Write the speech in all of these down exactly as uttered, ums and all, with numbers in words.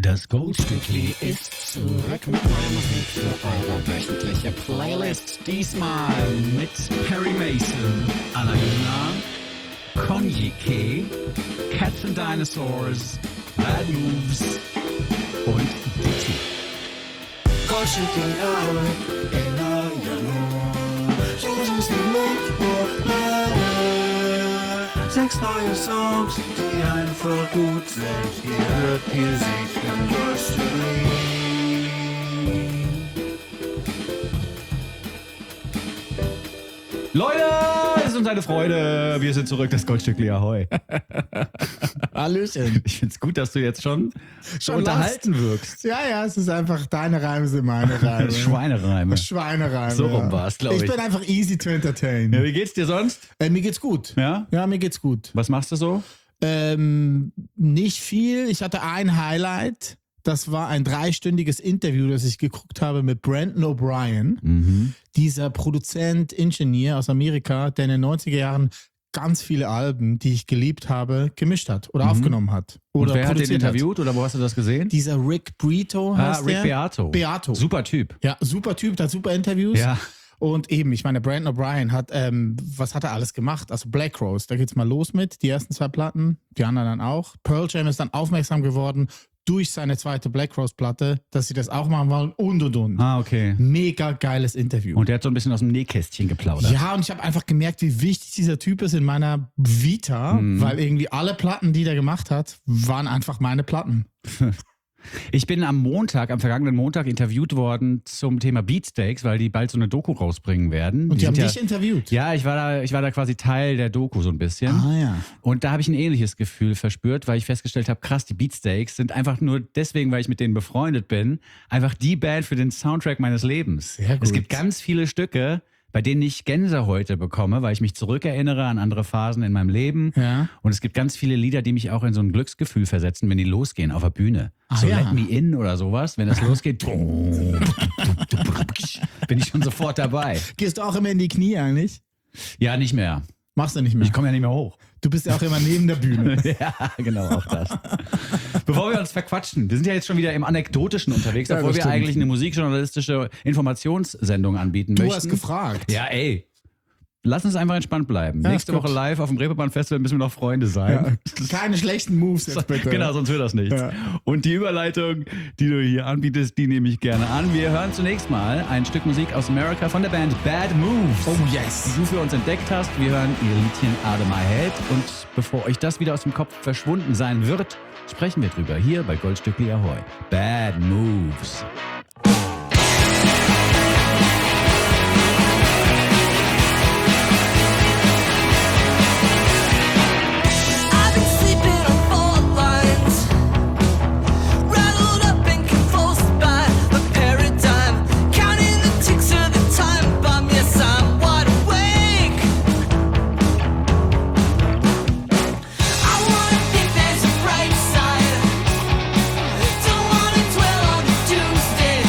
Das Goldstückli ist zurück mit neuer Musik für eure wöchentliche Playlist. Diesmal mit Perry Mason, Alaina, Kanye K, Cats and Dinosaurs, Bad Moves und D T. Goldstückli out in a Januar. So ist die Luftwurflade. Sechs neue Songs, die einfach gut sind. Ihr hört Musik im Goldstückli. Leute, es ist uns eine Freude. Wir sind zurück, das Goldstückli Ahoi. Hallöchen. Ich find's gut, dass du jetzt schon, Schon unterhalten lachst. wirkst. Ja, ja, es ist einfach, deine Reime sind meine Reime. Schweinereime. Schweinereime. So rum ja. war's, glaub ich. Ich bin einfach easy to entertain. Ja, wie geht's dir sonst? Äh, mir geht's gut. Ja? Ja, mir geht's gut. Was machst du so? Ähm, nicht viel. Ich hatte ein Highlight. Das war ein dreistündiges Interview, das ich geguckt habe mit Brandon O'Brien. Mhm. Dieser Produzent, Ingenieur aus Amerika, der in den neunziger Jahren ganz viele Alben, die ich geliebt habe, gemischt hat oder Mhm. aufgenommen hat. Oder Und wer hat den produziert interviewt oder wo hast du das gesehen? Dieser Rick Brito Ah, heißt Rick der. Beato. Beato. Super Typ. Ja, super Typ, der hat super Interviews. Ja. Und eben, ich meine, Brandon O'Brien hat, ähm, was hat er alles gemacht? Also Black Rose, da geht's mal los mit, die ersten zwei Platten, die anderen dann auch. Pearl Jam ist dann aufmerksam geworden durch seine zweite Black Rose Platte, dass sie das auch machen wollen und und und. Ah, okay. Mega geiles Interview. Und der hat so ein bisschen aus dem Nähkästchen geplaudert. Ja, und ich habe einfach gemerkt, wie wichtig dieser Typ ist in meiner Vita, Mhm. weil irgendwie alle Platten, die der gemacht hat, waren einfach meine Platten. Ich bin am Montag, am vergangenen Montag interviewt worden zum Thema Beatsteaks, weil die bald so eine Doku rausbringen werden. Und die, haben sind dich interviewt. ja, ja, ich war da, ich war da quasi Teil der Doku so ein bisschen. Ah ja. Und da habe ich ein ähnliches Gefühl verspürt, weil ich festgestellt habe, krass, die Beatsteaks sind einfach nur deswegen, weil ich mit denen befreundet bin, einfach die Band für den Soundtrack meines Lebens. Sehr gut. Es gibt ganz viele Stücke, bei denen ich Gänsehäute bekomme, weil ich mich zurückerinnere an andere Phasen in meinem Leben. Ja. Und es gibt ganz viele Lieder, die mich auch in so ein Glücksgefühl versetzen, wenn die losgehen auf der Bühne. Ah, so ja. Let Me In oder sowas, wenn das losgeht, bin ich schon sofort dabei. Gehst du auch immer in die Knie eigentlich? Ja, nicht mehr. Machst du nicht mehr. Ich komme ja nicht mehr hoch. Du bist ja auch immer neben der Bühne. Ja, genau, auch das. Bevor wir uns verquatschen, wir sind ja jetzt schon wieder im Anekdotischen unterwegs, Ja, obwohl das wir stimmt. eigentlich eine musikjournalistische Informationssendung anbieten Du möchten. hast gefragt. Ja, ey. Lass uns einfach entspannt bleiben. Ja, Nächste ist gut. Woche live auf dem Reeperbahn Festival müssen wir noch Freunde sein. Ja. Keine schlechten Moves jetzt bitte. Genau, sonst wird das nichts. Ja. Und die Überleitung, die du hier anbietest, die nehme ich gerne an. Wir hören zunächst mal ein Stück Musik aus Amerika von der Band Bad Moves. Oh yes. Die du für uns entdeckt hast. Wir hören ihr Liedchen Out of My Head. Und bevor euch das wieder aus dem Kopf verschwunden sein wird, sprechen wir drüber hier bei Goldstückli Ahoi. Bad Moves. I've been sleeping on fault lines, rattled up and convulsed by a paradigm, counting the ticks of the time bomb. Yes, I'm wide awake. I wanna think there's a bright side, don't wanna dwell on the doomsday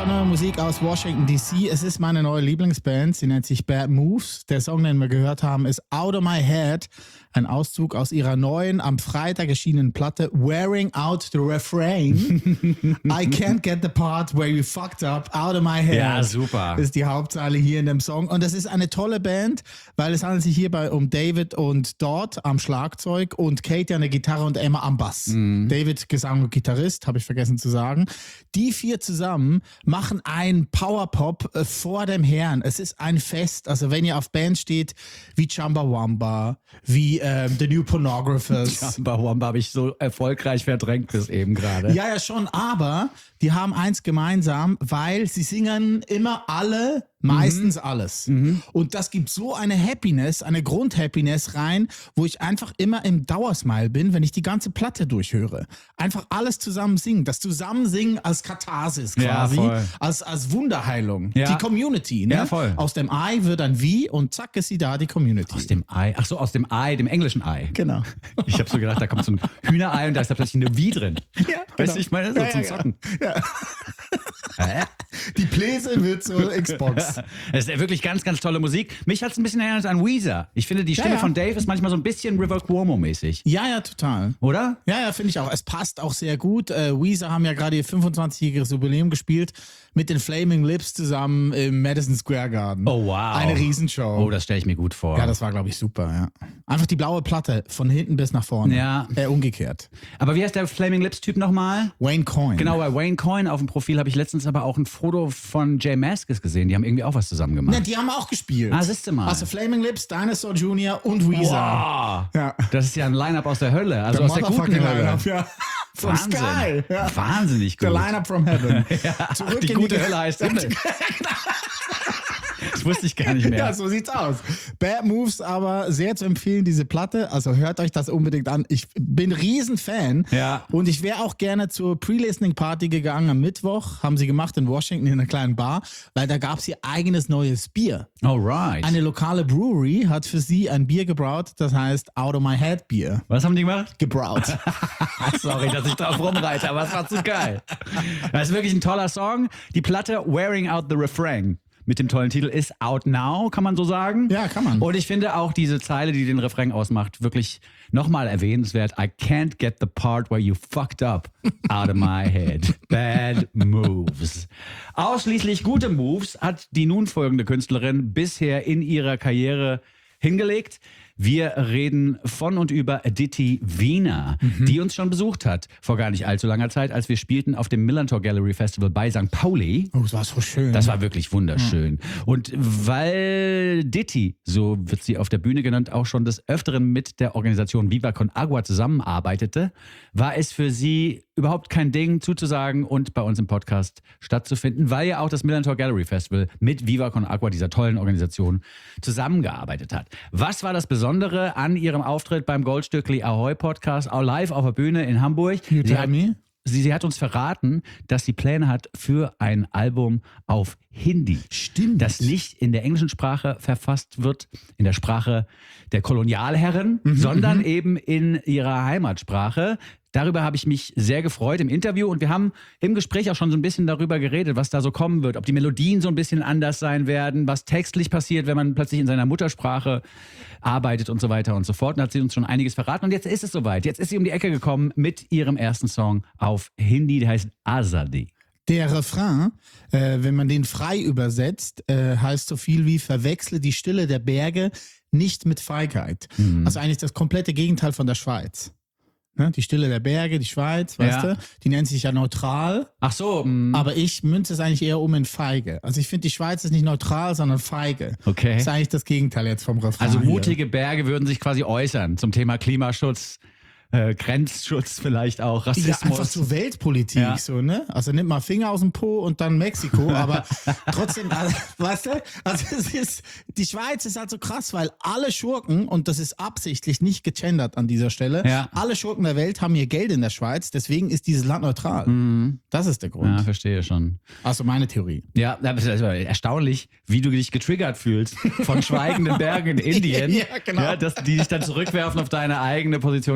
brandneue Musik aus Washington D C. Es ist meine neue Lieblingsband. Sie nennt sich Bad Moves. Der Song, den wir gehört haben, ist Out of My Head. Ein Auszug aus ihrer neuen, am Freitag erschienenen Platte Wearing Out the Refrain. I can't get the part where you fucked up out of my head. Ja, super. Ist die Hauptzeile hier in dem Song. Und das ist eine tolle Band, weil es handelt sich hierbei um David und Dot am Schlagzeug und Katie an der Gitarre und Emma am Bass. Mhm. David Gesang und Gitarrist, habe ich vergessen zu sagen. Die vier zusammen machen ein Powerpop äh, vor dem Herrn. Es ist ein Fest. Also wenn ihr auf Band steht wie Chumbawamba, wie ähm, The New Pornographers. Chumbawamba habe ich so erfolgreich verdrängt bis eben gerade. Ja, ja schon, aber die haben eins gemeinsam, weil sie singen immer alle, meistens mhm. alles. Mhm. Und das gibt so eine Happiness, eine Grundhappiness rein, wo ich einfach immer im Dauersmile bin, wenn ich die ganze Platte durchhöre. Einfach alles zusammen singen. Das Zusammensingen als Katharsis quasi, ja, als, als Wunderheilung. Ja. Die Community. Ne? Ja, voll. Aus dem I wird ein Wie und zack ist sie da, die Community. Aus dem Ei, ach so, aus dem Ei, dem englischen Ei. Genau. Ich habe so gedacht, da kommt so ein Hühnerei und da ist da plötzlich eine Wie drin. Ja, weißt du, genau. ich meine, so Ja, zum ja, Zocken. Ja. Die Bläse wird zur Xbox. Das ist wirklich ganz, ganz tolle Musik. Mich hat es ein bisschen erinnert an Weezer. Ich finde, die Stimme Ja, ja. von Dave ist manchmal so ein bisschen River Cuomo-mäßig. Ja, ja, total. Oder? Ja, ja, finde ich auch. Es passt auch sehr gut. Äh, Weezer haben ja gerade ihr fünfundzwanzigjähriges Jubiläum gespielt mit den Flaming Lips zusammen im Madison Square Garden. Oh, wow. Eine Riesenshow. Oh, das stelle ich mir gut vor. Ja, das war, glaube ich, super, ja. Einfach die blaue Platte von hinten bis nach vorne. Ja. Äh, umgekehrt. Aber wie heißt der Flaming Lips-Typ nochmal? Wayne Coyne. Genau, bei Wayne Coyne auf dem Profil habe ich letztens aber auch ein Foto von Jay Maskis gesehen. Die haben irgendwie auch was zusammen gemacht. Na, die haben auch gespielt. Ah, siehste mal. Also Flaming Lips, Dinosaur Junior und Weezer. Wow. Ja. Das ist ja ein Line-Up aus der Hölle, also aus der guten Motherfucking Hölle. Line-Up, ja. From Wahnsinn. Sky. Ja. Wahnsinnig gut. Der Line-Up from Heaven. Ja, Zurück die in gute die Hölle heißt Himmel. Das wusste ich gar nicht mehr. Ja, so sieht's aus. Bad Moves, aber sehr zu empfehlen, diese Platte. Also hört euch das unbedingt an. Ich bin Riesenfan. Ja. Und ich wäre auch gerne zur Pre-Listening-Party gegangen am Mittwoch. Haben sie gemacht in Washington in einer kleinen Bar, weil da gab es ihr eigenes neues Bier. Alright. Eine lokale Brewery hat für sie ein Bier gebraut, das heißt Out of My Head Bier. Was haben die gemacht? Gebraut. Sorry, dass ich drauf rumreite, aber es war zu geil. Das ist wirklich ein toller Song. Die Platte Wearing Out the Refrain mit dem tollen Titel ist out now, kann man so sagen. Ja, kann man. Und ich finde auch diese Zeile, die den Refrain ausmacht, wirklich nochmal erwähnenswert. I can't get the part where you fucked up out of my head. Bad moves. Ausschließlich gute Moves hat die nun folgende Künstlerin bisher in ihrer Karriere hingelegt. Wir reden von und über Aditi Wiener, mhm. die uns schon besucht hat vor gar nicht allzu langer Zeit, als wir spielten auf dem Millantor Gallery Festival bei Sankt Pauli. Oh, das war so schön. Das war wirklich wunderschön. Mhm. Und weil Ditti, so wird sie auf der Bühne genannt, auch schon des Öfteren mit der Organisation Viva Con Agua zusammenarbeitete, war es für sie überhaupt kein Ding zuzusagen und bei uns im Podcast stattzufinden, weil ja auch das Millantor Gallery Festival mit Viva Con Agua, dieser tollen Organisation, zusammengearbeitet hat. Was war das Besondere an ihrem Auftritt beim Goldstückli Ahoy Podcast, auch live auf der Bühne in Hamburg? You Sie tell hat, me? sie, sie hat uns verraten, dass sie Pläne hat für ein Album auf Hindi. Stimmt. Das nicht in der englischen Sprache verfasst wird, in der Sprache der Kolonialherren, Mhm, sondern mhm. eben in ihrer Heimatsprache. Darüber habe ich mich sehr gefreut im Interview und wir haben im Gespräch auch schon so ein bisschen darüber geredet, was da so kommen wird, ob die Melodien so ein bisschen anders sein werden, was textlich passiert, wenn man plötzlich in seiner Muttersprache arbeitet und so weiter und so fort. Und da hat sie uns schon einiges verraten und jetzt ist es soweit. Jetzt ist sie um die Ecke gekommen mit ihrem ersten Song auf Hindi, der heißt Azadi. Der Refrain, äh, wenn man den frei übersetzt, äh, heißt so viel wie verwechsle die Stille der Berge nicht mit Feigheit. Mhm. Also eigentlich das komplette Gegenteil von der Schweiz. Ne? Die Stille der Berge, die Schweiz, weißt Ja. du, die nennt sich ja neutral, Ach so, mh. aber ich münze es eigentlich eher um in feige. Also ich finde, die Schweiz ist nicht neutral, sondern feige. Okay. Das ist eigentlich das Gegenteil jetzt vom Refrain. Also hier. mutige Berge würden sich quasi äußern zum Thema Klimaschutz, äh, Grenzschutz vielleicht auch, Ja, Rassismus. einfach so Weltpolitik, Ja. so, ne? Also nimm mal Finger aus dem Po und dann Mexiko, aber trotzdem, also, weißt du, also es ist, die Schweiz ist halt so krass, weil alle Schurken, und das ist absichtlich nicht gegendert an dieser Stelle, Ja. alle Schurken der Welt haben ihr Geld in der Schweiz, deswegen ist dieses Land neutral. Mhm. Das ist der Grund. Ja, verstehe schon. Also meine Theorie. Ja, das ist erstaunlich, wie du dich getriggert fühlst von schweigenden Bergen in Indien. Ja, genau. Ja, dass die dich dann zurückwerfen auf deine eigene Position als Schweizer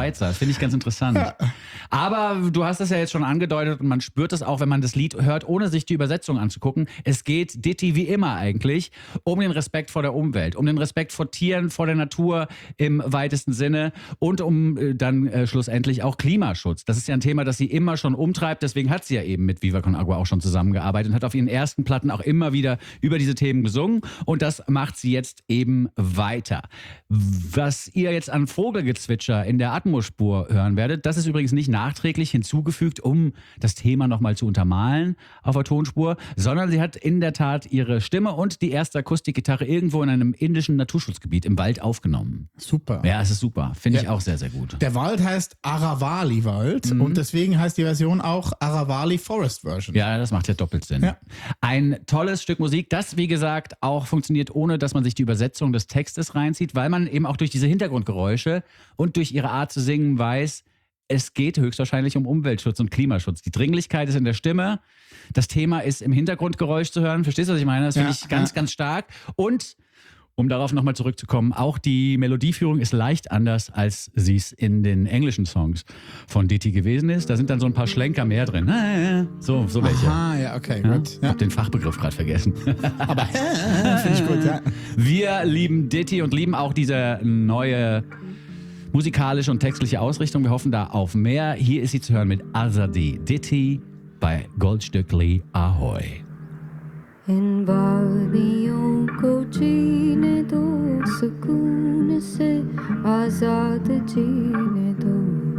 Schweizer. Finde ich ganz interessant. Aber du hast es ja jetzt schon angedeutet und man spürt es auch, wenn man das Lied hört, ohne sich die Übersetzung anzugucken. Es geht Ditty wie immer eigentlich um den Respekt vor der Umwelt, um den Respekt vor Tieren, vor der Natur im weitesten Sinne und um äh, dann äh, schlussendlich auch Klimaschutz. Das ist ja ein Thema, das sie immer schon umtreibt. Deswegen hat sie ja eben mit Viva Con Agua auch schon zusammengearbeitet und hat auf ihren ersten Platten auch immer wieder über diese Themen gesungen. Und das macht sie jetzt eben weiter. Was ihr jetzt an Vogelgezwitscher in der Atmospur hören werdet, das ist übrigens nicht nachträglich hinzugefügt, um das Thema nochmal zu untermalen auf der Tonspur, sondern sie hat in der Tat ihre Stimme und die erste Akustikgitarre irgendwo in einem indischen Naturschutzgebiet im Wald aufgenommen. Super. Ja, es ist super. Finde ich Ja. auch sehr, sehr gut. Der Wald heißt Aravali-Wald Mhm. und deswegen heißt die Version auch Aravali Forest Version. Ja, das macht ja doppelt Sinn. Ja. Ein tolles Stück Musik, das, wie gesagt, auch funktioniert, ohne dass man sich die Übersetzung des Textes reinzieht, weil man eben auch durch diese Hintergrundgeräusche und durch ihre Art zu singen weiß, es geht höchstwahrscheinlich um Umweltschutz und Klimaschutz. Die Dringlichkeit ist in der Stimme, das Thema ist im Hintergrundgeräusch zu hören. Verstehst du, was ich meine? Das finde Ja, ich ganz, ja. ganz stark. Und um darauf nochmal zurückzukommen, auch die Melodieführung ist leicht anders, als sie es in den englischen Songs von Ditty gewesen ist. Da sind dann so ein paar Schlenker mehr drin. So, so welche. Ah, ja, okay, Ja? gut. Ich Ja. habe den Fachbegriff gerade vergessen. Aber finde ich gut, ja. Wir lieben Ditty und lieben auch diese neue musikalische und textliche Ausrichtung. Wir hoffen da auf mehr. Hier ist sie zu hören mit Azadi. Ditty bei Goldstückli Ahoy. इन वादियों को जीने दो सुकून से आजाद जीने दो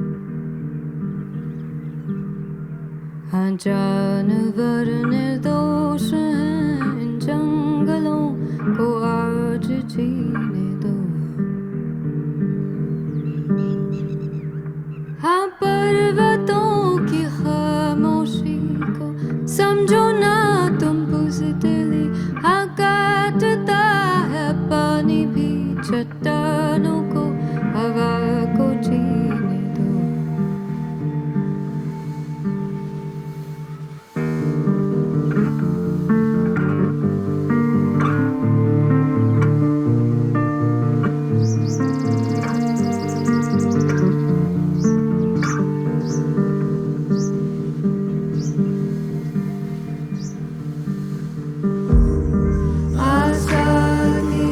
हाँ जानवर निर्दोष हैं इन जंगलों को आज जीने दो हाँ पर्वतों की खामोशी को समझो ना तुम बुज़दिली हाँ काटता है पानी भी चट्टानों को हवा को जीने दो आज़ादी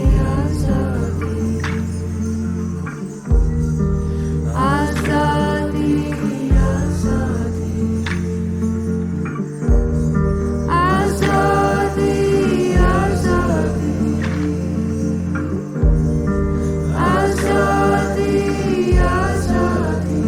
आज़ादी आज़ादी आज़ादी आज़ादी आज़ादी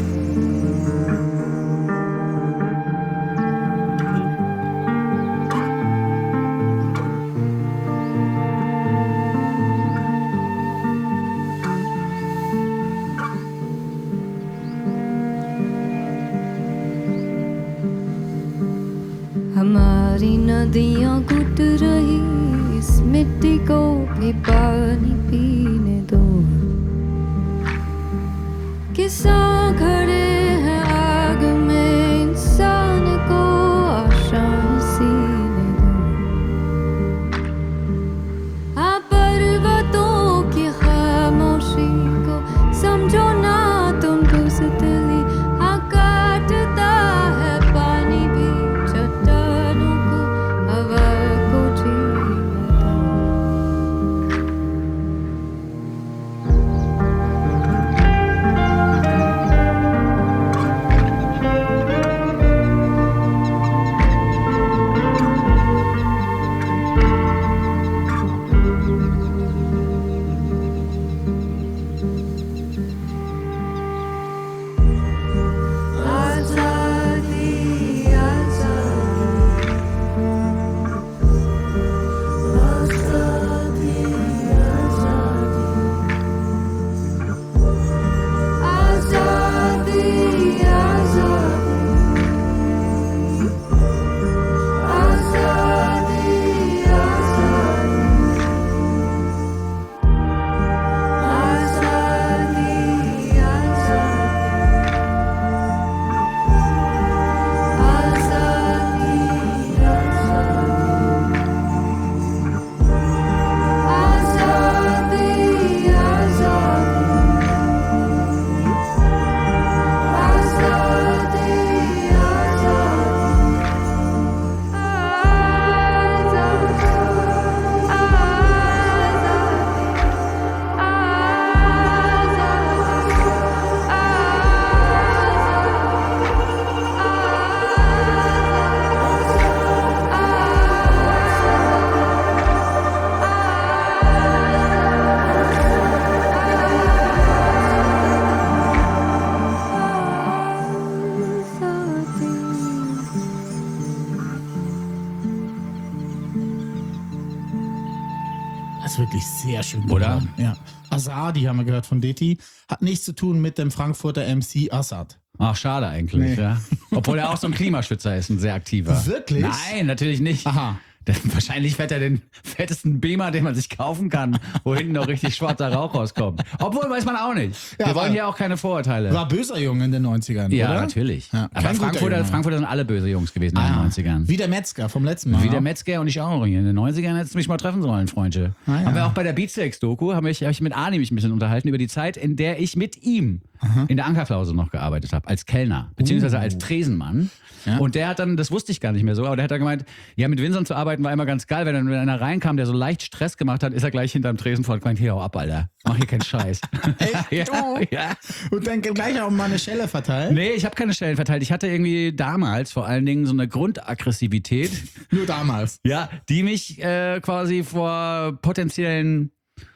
हमारी नदियाँ घुट रही इस मिट्टी को भी पानी पीने दो किसान खड़े हैं आग में इंसान को आशाएं सीने दो हाँ पर्वतों की खामोशी को समझो ना तुम बुज़दिली हाँ काटता है पानी भी चट्टानों को हवा को जीने दो Das ist wirklich sehr schön Oder? geworden. Ja. Azadi haben wir gehört von Deti. Hat nichts zu tun mit dem Frankfurter M C Assad. Ach, schade eigentlich, Nee. ja. Obwohl er auch so ein Klimaschützer ist, ein sehr aktiver. Wirklich? Nein, natürlich nicht. Aha. Der, wahrscheinlich fährt er den fettesten Beamer, den man sich kaufen kann, wo hinten noch richtig schwarzer Rauch rauskommt. Obwohl, weiß man auch nicht. Ja, Wir wollen aber- hier auch keine Vorurteile. War böser Junge in den neunzigern, ja, oder? natürlich. Ja, Aber kein guter Frankfurter, Junge. Frankfurter sind alle böse Jungs gewesen in den Ah, neunzigern. Wie der Metzger vom letzten Mal. Wie der Metzger und ich auch. In den neunzigern hättest du mich mal treffen sollen, Freundchen. Ah, ja. Haben wir auch bei der Beatsteaks-Doku, habe ich, hab ich mit Arni mich ein bisschen unterhalten über die Zeit, in der ich mit ihm in der Ankerklause noch gearbeitet habe, als Kellner, beziehungsweise als Tresenmann. Uh. Ja. Und der hat dann, das wusste ich gar nicht mehr so, aber der hat dann gemeint, ja, mit Vincent zu arbeiten war immer ganz geil, wenn dann wenn einer reinkam, der so leicht Stress gemacht hat, ist er gleich hinterm Tresen vor und gemeint, hier, hau ab, Alter. Mach hier keinen Scheiß. Echt? ja, Du? ja. Und dann gleich auch mal eine Schelle verteilt. Nee, ich habe keine Stellen verteilt. Ich hatte irgendwie damals vor allen Dingen so eine Grundaggressivität, Nur damals. ja, die mich äh, quasi vor potenziellen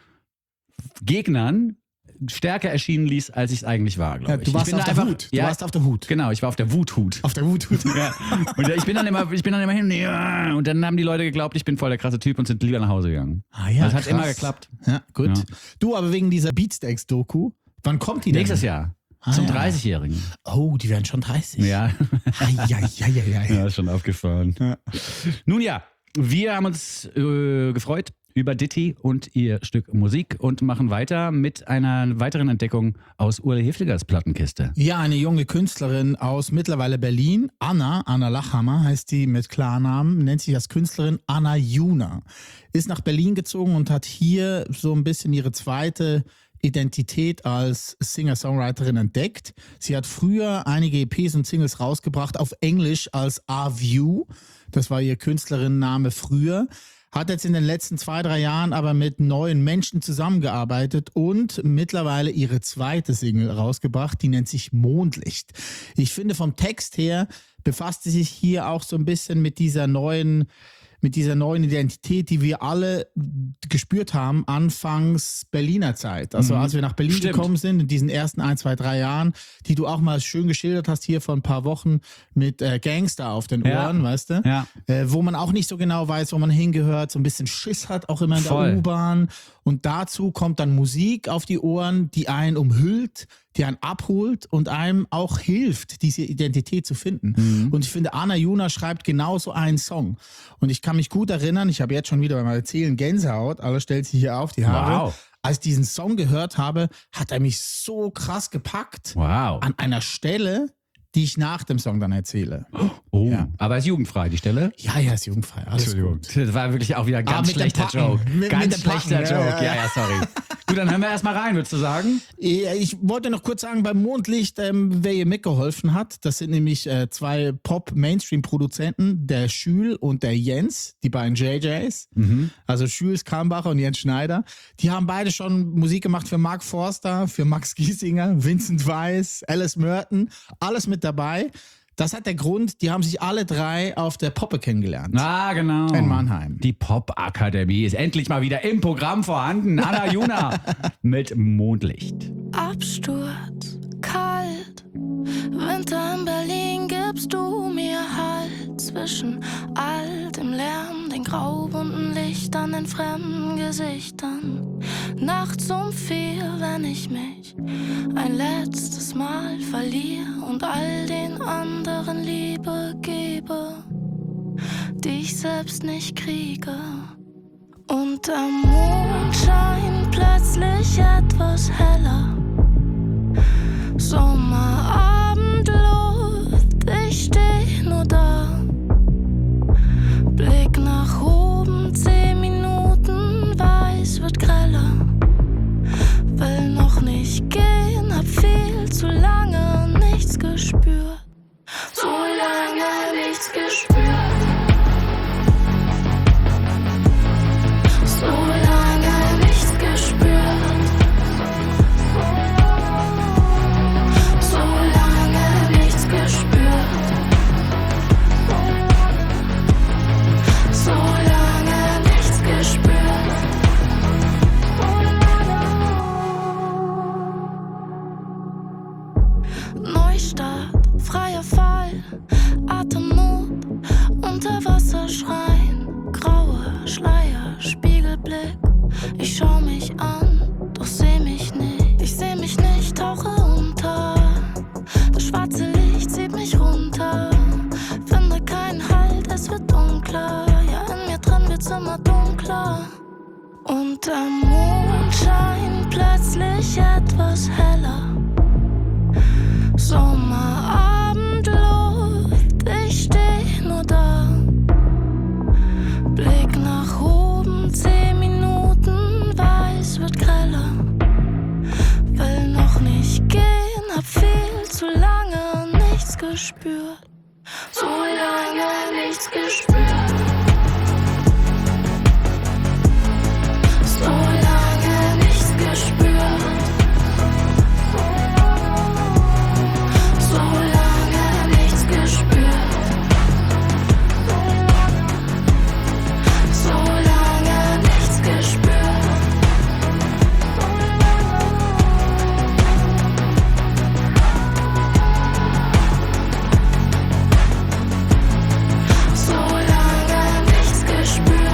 Gegnern stärker erschienen ließ, als ich es eigentlich war, glaube Ja, ich. du warst ich bin auf da der einfach, Hut. Du Ja, warst auf der Hut. genau, ich war auf der Wuthut. Auf der Hut. Ja. Und ich bin dann immer, ich bin dann immer hin, ja, und dann haben die Leute geglaubt, ich bin voll der krasse Typ und sind lieber nach Hause gegangen. Ah, ja, das hat krass. immer geklappt. Ja, gut. Ja. Du, aber wegen dieser Beatsteaks-Doku, wann kommt die denn? Nächstes Jahr. Ah, zum ja. dreißigjährigen. Oh, die werden schon dreißig. Ja. Eieieiei. Ja, ist schon aufgefallen. Nun ja, wir haben uns äh, gefreut über Ditti und ihr Stück Musik und machen weiter mit einer weiteren Entdeckung aus Urle Heftigers Plattenkiste. Ja, eine junge Künstlerin aus mittlerweile Berlin, Anna, Anna Lachhammer heißt die mit Klarnamen, nennt sich als Künstlerin Anna Juna. Ist nach Berlin gezogen und hat hier so ein bisschen ihre zweite Identität als Singer-Songwriterin entdeckt. Sie hat früher einige E Ps und Singles rausgebracht auf Englisch als A-View. Das war ihr Künstlerinnenname früher. Hat jetzt in den letzten zwei, drei Jahren aber mit neuen Menschen zusammengearbeitet und mittlerweile ihre zweite Single rausgebracht, die nennt sich Mondlicht. Ich finde, vom Text her befasst sie sich hier auch so ein bisschen mit dieser neuen, mit dieser neuen Identität, die wir alle gespürt haben, anfangs Berliner Zeit. Also als wir nach Berlin Stimmt. gekommen sind, in diesen ersten ein, zwei, drei Jahren, die du auch mal schön geschildert hast hier vor ein paar Wochen mit äh, Gangster auf den Ja. Ohren, weißt du? Ja. Äh, wo man auch nicht so genau weiß, wo man hingehört, so ein bisschen Schiss hat, auch immer in Voll. der U-Bahn. Und dazu kommt dann Musik auf die Ohren, die einen umhüllt, die einen abholt und einem auch hilft, diese Identität zu finden. Mhm. Und ich finde, Anna Juna schreibt genauso einen Song. Und ich kann mich gut erinnern, ich habe jetzt schon wieder beim Erzählen Gänsehaut, alles stellt sich hier auf die Haare. Wow. Als ich diesen Song gehört habe, hat er mich so krass gepackt Wow. an einer Stelle, die ich nach dem Song dann erzähle. Oh, Ja. aber ist jugendfrei, die Stelle? Ja, ja, ist jugendfrei. Alles gut. Das war wirklich auch wieder ein Ah, ganz mit dem schlechter Packen. Joke. Mit- ganz mit dem Packen, schlechter ja, Joke. ja, Ja, ja, sorry. Gut, dann hören wir erstmal rein, würdest du sagen? Ja, Ich wollte noch kurz sagen, beim Mondlicht, ähm, wer ihr mitgeholfen hat, das sind nämlich äh, zwei Pop-Mainstream-Produzenten, der Schül und der Jens, die beiden J Js, also Schüls Kambacher und Jens Schneider. Die haben beide schon Musik gemacht für Mark Forster, für Max Giesinger, Vincent Weiss, Alice Merton, alles mit dabei. Das hat der Grund, die haben sich alle drei auf der Poppe kennengelernt. Ah, genau. In Mannheim. Die Popakademie ist endlich mal wieder im Programm vorhanden. Anna Juna mit Mondlicht. Absturz, kalt, Winter in Berlin gibst du mir Halt zwischen all dem Lärm, den graubunten Lichtern, den fremden Gesichtern. Nachts um vier, wenn ich mich ein letztes Mal verliere und all den anderen Liebe gebe, die ich selbst nicht kriege. Und am Mondschein plötzlich etwas heller. Sommerabendluft, ich steh nur da. Blick nach oben, zehn Minuten, weiß wird greller. Will noch nicht gehen, hab viel zu lange nichts gespürt. So lange nichts gespürt. So lange nichts gespürt. So lange nichts gespürt. So lange nichts gespürt. Neustart, freier Fall, Atemnot, unter Wasser schreien, graue Schleier, Spiegelblick, immer dunkler und der Mondschein plötzlich etwas heller. Sommerabendluft, ich steh nur da. Blick nach oben, zehn Minuten, weiß wird greller. Will noch nicht gehen, hab viel zu lange nichts gespürt. So lange nichts gespürt. So lange nichts gespürt. So lange nichts gespürt. So lange nichts gespürt. So lange nichts gespürt.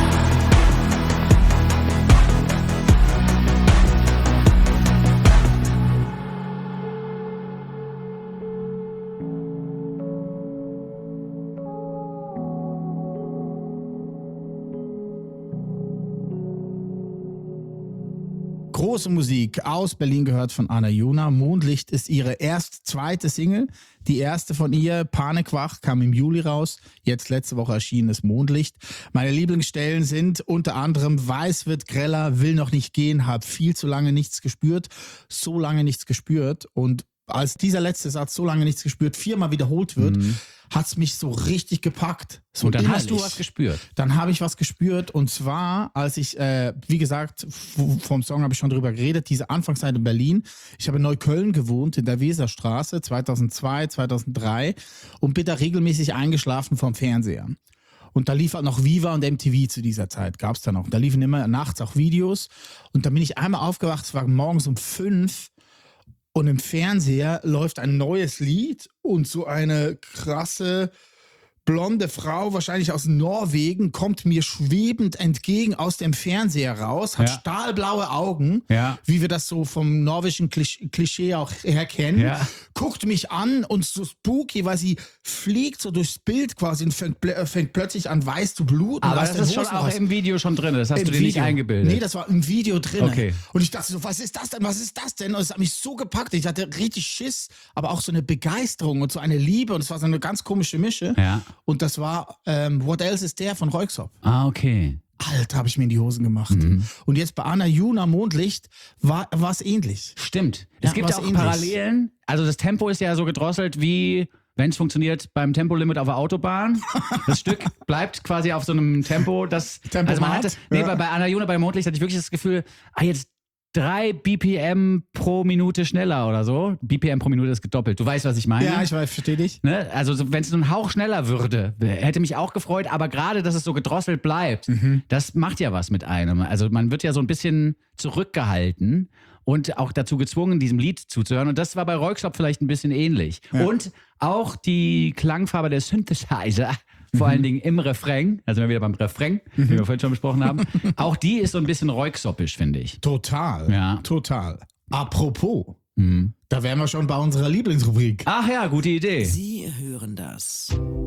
Große Musik aus Berlin gehört von Anna Juna. Mondlicht ist ihre erst zweite Single. Die erste von ihr, Panikwach, kam im Juli raus. Jetzt letzte Woche erschienen ist Mondlicht. Meine Lieblingsstellen sind unter anderem Weiß wird greller, will noch nicht gehen, hab viel zu lange nichts gespürt, so lange nichts gespürt. Und als dieser letzte Satz, so lange nichts gespürt, viermal wiederholt wird, mhm. hat es mich so richtig gepackt. So und dann innerlich. hast du was gespürt. Dann habe ich was gespürt und zwar, als ich, äh, wie gesagt, v- vom Song habe ich schon drüber geredet, diese Anfangszeit in Berlin. Ich habe in Neukölln gewohnt, in der Weserstraße, zweitausendzwei, zweitausenddrei und bin da regelmäßig eingeschlafen vom Fernseher. Und da lief halt noch Viva und M T V zu dieser Zeit, gab es da noch. Da liefen immer nachts auch Videos und da bin ich einmal aufgewacht, es war morgens um fünf. Und im Fernseher läuft ein neues Lied und so eine krasse blonde Frau, wahrscheinlich aus Norwegen, kommt mir schwebend entgegen aus dem Fernseher raus, hat Ja. stahlblaue Augen, Ja. wie wir das so vom norwegischen Klisch- Klischee auch her kennen, Ja. guckt mich an und so spooky, weil sie fliegt so durchs Bild quasi und fängt, plö- fängt plötzlich an weiß zu bluten. Aber reißt das den ist schon Hosen auch raus. im Video schon drin. Das hast Im du dir nicht Video. eingebildet. Nee, das war im Video drin. Okay. Und ich dachte so, was ist das denn? Was ist das denn? Und es hat mich so gepackt. Ich hatte richtig Schiss, aber auch so eine Begeisterung und so eine Liebe. Und es war so eine ganz komische Mische. Ja. Und das war ähm, What Else Is There von Röyksopp. Ah, okay. Alter, habe ich mir in die Hosen gemacht. Mhm. Und jetzt bei Anna Juna Mondlicht war es ähnlich. Stimmt. Ja, Es gibt was ja auch ähnlich. Parallelen. Also das Tempo ist ja so gedrosselt wie, wenn es funktioniert, beim Tempolimit auf der Autobahn. Das Stück bleibt quasi auf so einem Tempo. Das, Tempomat, also man hatte, nee, ja. bei, bei Anna Juna, bei Mondlicht hatte ich wirklich das Gefühl, ah, jetzt drei B P M pro Minute schneller oder so. B P M pro Minute ist gedoppelt. Du weißt, was ich meine? Ja, ich weiß, verstehe dich. Ne? Also so, wenn es einen Hauch schneller würde, hätte mich auch gefreut, aber gerade, dass es so gedrosselt bleibt, Mhm. das macht ja was mit einem. Also man wird ja so ein bisschen zurückgehalten und auch dazu gezwungen, diesem Lied zuzuhören. Und das war bei Röyksopp vielleicht ein bisschen ähnlich. Ja. Und auch die Klangfarbe der Synthesizer, vor Mhm. allen Dingen im Refrain, also wir wieder beim Refrain, den wir vorhin schon besprochen haben, auch die ist so ein bisschen Röyksopisch, finde ich. Total. Ja. Total. Apropos, Mhm. da wären wir schon bei unserer Lieblingsrubrik. Ach ja, gute Idee. Sie hören das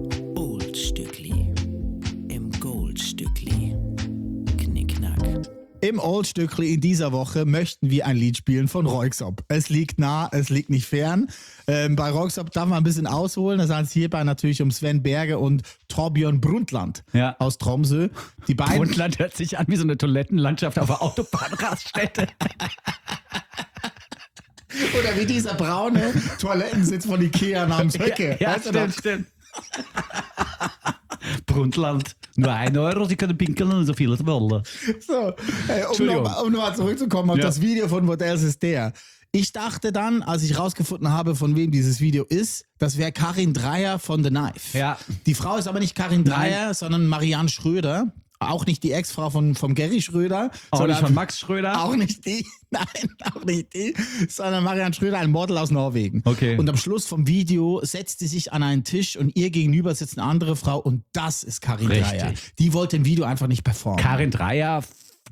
Oldstückli im Goldstückli. Knickknack. Im Oldstückli in dieser Woche möchten wir ein Lied spielen von Röyksopp. Es liegt nah, es liegt nicht fern. Ähm, bei Röyksopp darf man ein bisschen ausholen. Das heißt hierbei natürlich um Sven Berge und Torbjörn Brundtland Ja. aus Tromsø. Die beiden. Brundtland hört sich an wie so eine Toilettenlandschaft auf der Autobahnraststätte. Oder wie dieser braune Toilettensitz von Ikea namens Höcke. Ja, Weißt du stimmt, das? stimmt. Brundtland. Nur ein Euro, Sie können pinkeln und so viel es wollen. So, äh, um Entschuldigung. nochmal um noch mal zurückzukommen auf Ja. das Video von What Else Is There. Ich dachte dann, als ich rausgefunden habe, von wem dieses Video ist, das wäre Karin Dreier von The Knife. Ja. Die Frau ist aber nicht Karin Dreier, sondern Marianne Schröder. Auch nicht die Ex-Frau von, von Gary Schröder. Auch sondern nicht von Max Schröder. Auch nicht die, nein, auch nicht die, sondern Marianne Schröder, ein Model aus Norwegen. Okay. Und am Schluss vom Video setzt sie sich an einen Tisch und ihr gegenüber sitzt eine andere Frau und das ist Karin Richtig. Dreier. Die wollte im Video einfach nicht performen. Karin Dreier,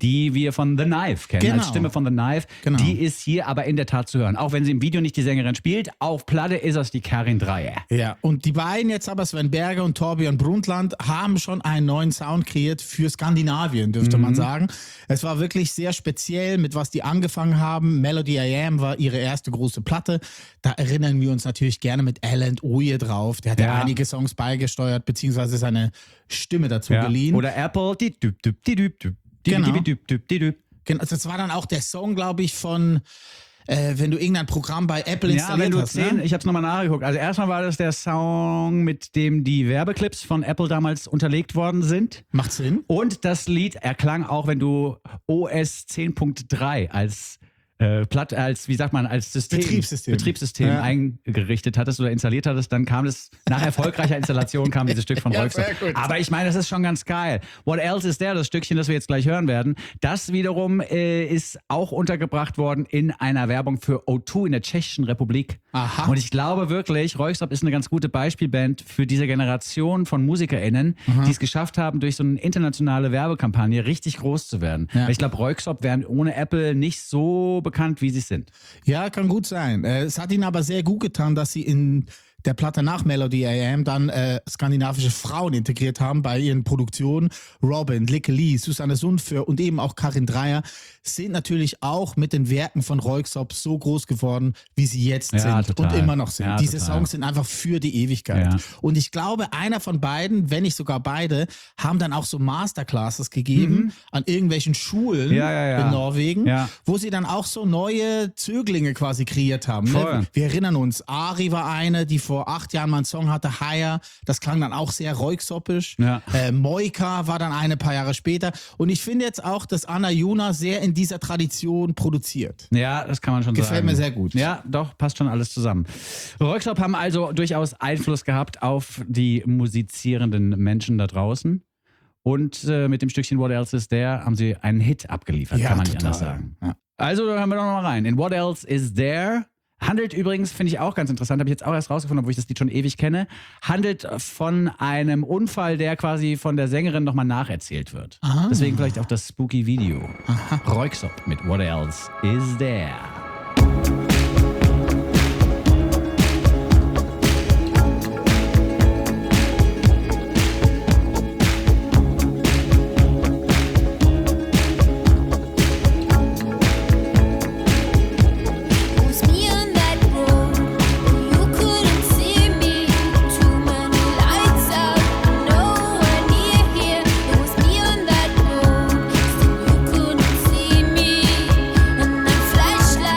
die wir von The Knife kennen, Genau. als Stimme von The Knife. Genau. Die ist hier aber in der Tat zu hören. Auch wenn sie im Video nicht die Sängerin spielt, auf Platte ist es die Karin Dreier. Ja, und die beiden jetzt aber, Sven Berger und Torbjörn Brundtland, haben schon einen neuen Sound kreiert für Skandinavien, dürfte man sagen. Es war wirklich sehr speziell, mit was die angefangen haben. Melody I Am war ihre erste große Platte. Da erinnern wir uns natürlich gerne mit Alan Oye drauf. Der hat ja, Ja. einige Songs beigesteuert, beziehungsweise seine Stimme dazu Ja. geliehen. Oder Apple. Die düb, düb, die düb, düb, die Genau. düb, düb, düb, die düb. Genau, also das war dann auch der Song, glaube ich, von, äh, wenn du irgendein Programm bei Apple Ja, installiert wenn du hast. zehn, Ne? ich habe es nochmal nachgeguckt. Also erstmal war das der Song, mit dem die Werbeclips von Apple damals unterlegt worden sind. Macht Sinn. Und das Lied erklang auch, wenn du O S zehn Punkt drei als äh, Platt, als, wie sagt man, als System, Betriebssystem. Betriebssystem Ja. eingerichtet hattest oder installiert hattest, dann kam das, nach erfolgreicher Installation kam dieses Stück von Ja, Royksop. sehr gut. Aber ich meine, das ist schon ganz geil. What Else Is There, das Stückchen, das wir jetzt gleich hören werden, das wiederum äh, ist auch untergebracht worden in einer Werbung für O zwei in der Tschechischen Republik. Aha. Und ich glaube wirklich, Royksop ist eine ganz gute Beispielband für diese Generation von MusikerInnen, die es geschafft haben, durch so eine internationale Werbekampagne richtig groß zu werden. Ja. Weil ich glaube, Royksop wären ohne Apple nicht so bekannt, wie sie sind. Ja, kann gut sein. Äh, Es hat ihnen aber sehr gut getan, dass sie in der Platte nach Melody I Am dann äh, skandinavische Frauen integriert haben bei ihren Produktionen. Robin, Likke Lee, Susanne Sundfør und eben auch Karin Dreier sind natürlich auch mit den Werken von Royksop so groß geworden, wie sie jetzt Ja, sind total. und immer noch sind. Ja, Diese total. Songs sind einfach für die Ewigkeit. Ja. Und ich glaube, einer von beiden, wenn nicht sogar beide, haben dann auch so Masterclasses gegeben an irgendwelchen Schulen Ja, ja, ja. in Norwegen, Ja. wo sie dann auch so neue Zöglinge quasi kreiert haben. Voll. Ne? Wir erinnern uns, Ari war eine, die vor acht Jahren mal einen Song hatte, Higher, das klang dann auch sehr royksoppisch. Ja. Äh, Moika war dann eine paar Jahre später. Und ich finde jetzt auch, dass Anna Juna sehr in dieser Tradition produziert. Ja, das kann man schon Gefällt sagen. mir sehr gut. Ja, doch, passt schon alles zusammen. Royksop haben also durchaus Einfluss gehabt auf die musizierenden Menschen da draußen. Und äh, mit dem Stückchen What Else Is There haben sie einen Hit abgeliefert, Ja, kann man nicht total. anders sagen. Ja. Also, da hören wir doch noch mal rein. In What Else Is There handelt übrigens, finde ich auch ganz interessant, habe ich jetzt auch erst rausgefunden, obwohl ich das Lied schon ewig kenne, handelt von einem Unfall, der quasi von der Sängerin nochmal nacherzählt wird. Ah. Deswegen vielleicht auch das spooky Video. Royksop mit What Else Is There. Was me on that road, you couldn't see me. Too many lights out, no one near here. It was me on that road, still you couldn't see me. And that flashlight.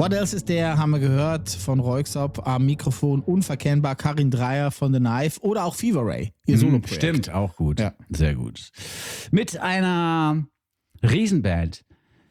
What Else ist der, haben wir gehört, von Röyksopp am Mikrofon, unverkennbar, Karin Dreier von The Knife oder auch Fever Ray, ihr Soloprojekt. Stimmt, auch gut. Ja. Sehr gut. Mit einer Riesenband,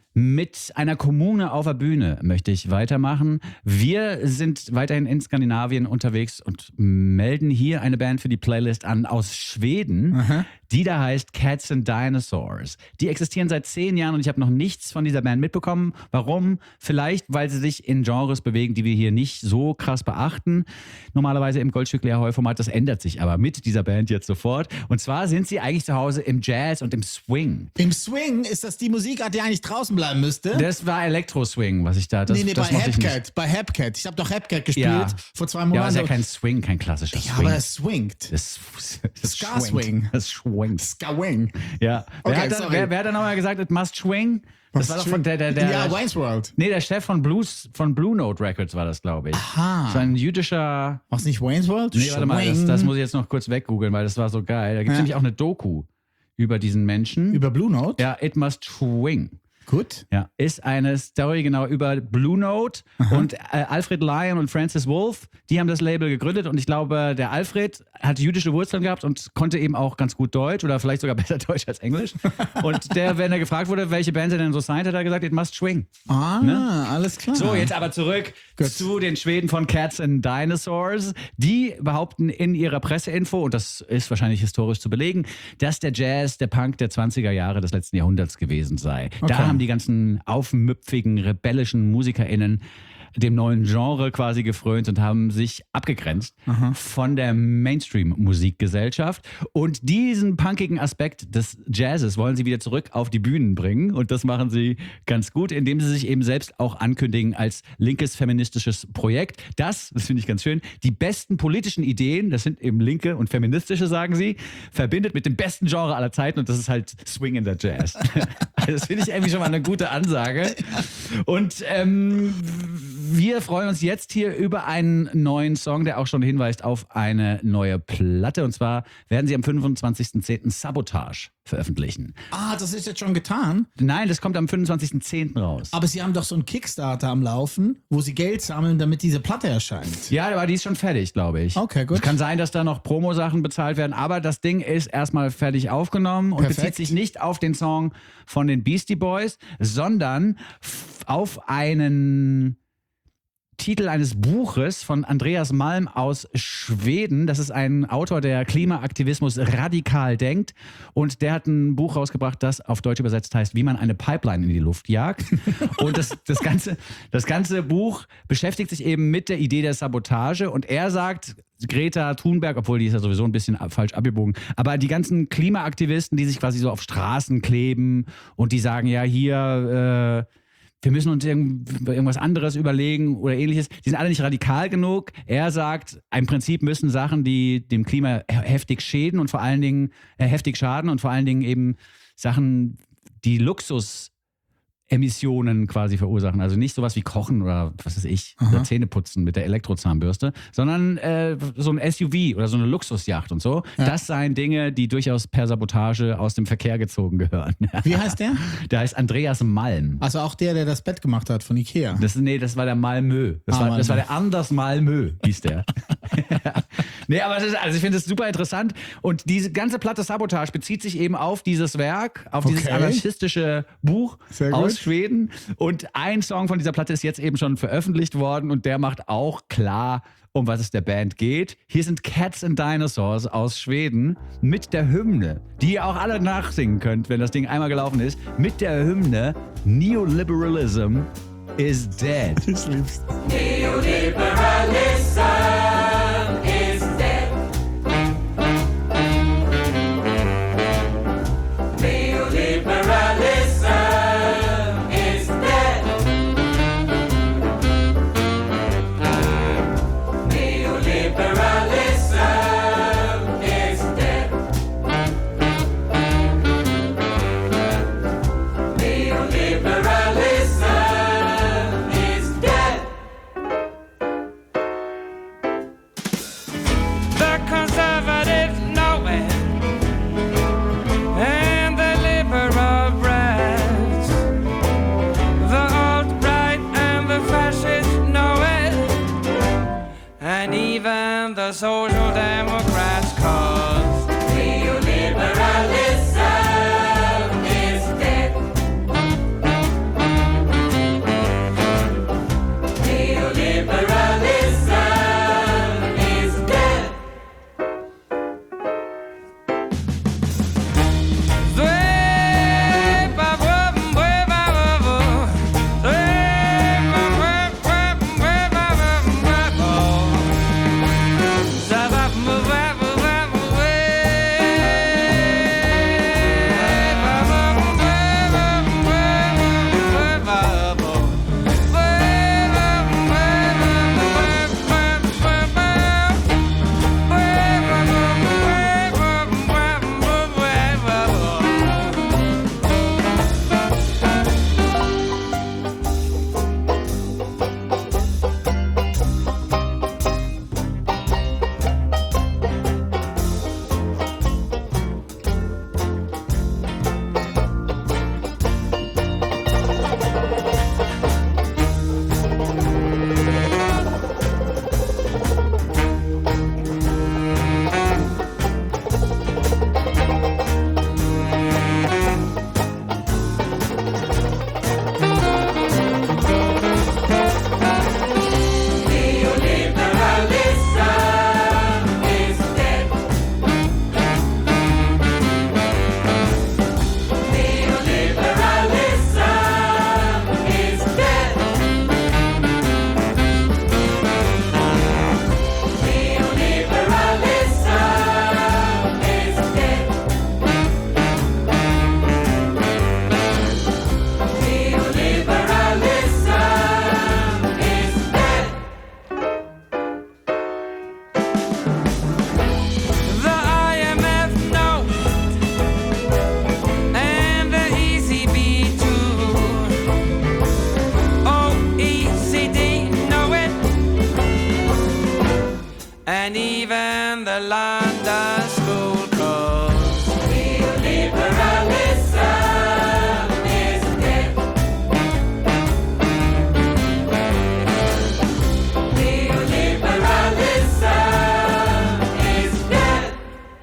mit einer Kommune auf der Bühne möchte ich weitermachen. Wir sind weiterhin in Skandinavien unterwegs und melden hier eine Band für die Playlist an aus Schweden, Aha. die da heißt Cats and Dinosaurs. Die existieren seit zehn Jahren und ich habe noch nichts von dieser Band mitbekommen. Warum? Vielleicht, weil sie sich in Genres bewegen, die wir hier nicht so krass beachten. Normalerweise im Goldstückli-Ahoi-Format, das ändert sich aber mit dieser Band jetzt sofort. Und zwar sind sie eigentlich zu Hause im Jazz und im Swing. Im Swing ist das die Musikart, die eigentlich draußen bleiben müsste. Das war Elektro-Swing, was ich da... Das, nee, nee, das bei mochte ich nicht. Hepcat, bei Hepcat. Ich habe doch Hepcat gespielt Ja. vor zwei Ja, aber Monaten. ist ja kein Swing, kein klassischer ja, Swing. aber es swingt. das, das Ska-Swing. schwingt. Das schwingt. Skawing. Ja. Wer, Okay, hat dann, sorry. wer, wer hat dann nochmal gesagt, it must swing? Das war doch von der, der, der, Ja, Wayne's World. Nee, der Chef von Blues, von Blue Note Records war das, glaube ich. Aha. Das war ein jüdischer... Was nicht Wayne's World? Nee, warte mal, das, Swing. das muss ich jetzt noch kurz weggoogeln, weil das war so geil. Da gibt es Ja. nämlich auch eine Doku über diesen Menschen. Über Blue Note? Ja, It Must Swing. Gut. Ja, ist eine Story genau über Blue Note und äh, Alfred Lyon und Francis Wolff, die haben das Label gegründet und ich glaube, der Alfred hat jüdische Wurzeln gehabt und konnte eben auch ganz gut Deutsch oder vielleicht sogar besser Deutsch als Englisch. Und der, wenn er gefragt wurde, welche Band er denn so signed, hat er gesagt, it must swing. Ah, Ne? alles klar. So, jetzt aber zurück Gut. zu den Schweden von Cats and Dinosaurs. Die behaupten in ihrer Presseinfo, und das ist wahrscheinlich historisch zu belegen, dass der Jazz der Punk der zwanziger Jahre des letzten Jahrhunderts gewesen sei. Okay. Da haben die ganzen aufmüpfigen, rebellischen MusikerInnen dem neuen Genre quasi gefrönt und haben sich abgegrenzt von der Mainstream-Musikgesellschaft. Und diesen punkigen Aspekt des Jazzes wollen sie wieder zurück auf die Bühnen bringen. Und das machen sie ganz gut, indem sie sich eben selbst auch ankündigen als linkes feministisches Projekt. Das, das finde ich ganz schön, die besten politischen Ideen, das sind eben linke und feministische, sagen sie, verbindet mit dem besten Genre aller Zeiten und das ist halt Swing in the Jazz. Das finde ich irgendwie schon mal eine gute Ansage. Und ähm, wir freuen uns jetzt hier über einen neuen Song, der auch schon hinweist auf eine neue Platte. Und zwar werden sie am fünfundzwanzigsten zehnten Sabotage veröffentlichen. Ah, das ist jetzt schon getan. Nein, das kommt am fünfundzwanzigsten zehnten raus. Aber sie haben doch so einen Kickstarter am Laufen, wo sie Geld sammeln, damit diese Platte erscheint. Ja, aber die ist schon fertig, glaube ich. Okay, gut. Es kann sein, dass da noch Promo-Sachen bezahlt werden, aber das Ding ist erstmal fertig aufgenommen und Perfekt. bezieht sich nicht auf den Song von den Beastie Boys, sondern f- auf einen Titel eines Buches von Andreas Malm aus Schweden. Das ist ein Autor, der Klimaaktivismus radikal denkt. Und der hat ein Buch rausgebracht, das auf Deutsch übersetzt heißt, wie man eine Pipeline in die Luft jagt. Und das, das, ganze, das ganze Buch beschäftigt sich eben mit der Idee der Sabotage. Und er sagt, Greta Thunberg, obwohl die ist ja sowieso ein bisschen falsch abgebogen, aber die ganzen Klimaaktivisten, die sich quasi so auf Straßen kleben und die sagen, ja, hier... Äh, wir müssen uns irgend- irgendwas anderes überlegen oder ähnliches. Die sind alle nicht radikal genug. Er sagt, im Prinzip müssen Sachen, die dem Klima he- heftig schäden und vor allen Dingen äh, heftig schaden und vor allen Dingen eben Sachen, die Luxusemissionen quasi verursachen. Also nicht sowas wie Kochen oder was weiß ich, oder Zähneputzen mit der Elektrozahnbürste, sondern äh, so ein S U V oder so eine Luxusjacht und so. Das seien Dinge, die durchaus per Sabotage aus dem Verkehr gezogen gehören. Wie heißt der? Der heißt Andreas Malm. Also auch der, der das Bett gemacht hat von Ikea. Das, nee, das war der Malmö. Das, Ah, war, das war Malmö. der Anders Malmö, hieß der. Nee, aber das ist, also ich finde es super interessant. Und diese ganze Platte Sabotage bezieht sich eben auf dieses Werk, auf dieses Okay. anarchistische Buch Sehr gut. aus Schweden. Und ein Song von dieser Platte ist jetzt eben schon veröffentlicht worden und der macht auch klar, um was es der Band geht. Hier sind Cats and Dinosaurs aus Schweden mit der Hymne, die ihr auch alle nachsingen könnt, wenn das Ding einmal gelaufen ist. Mit der Hymne Neoliberalism is dead. Ich lieb's. and even the Social Democrats, cause neoliberalism is dead. Neoliberalism is dead. And even the London School calls neoliberalism is dead. Neoliberalism is dead.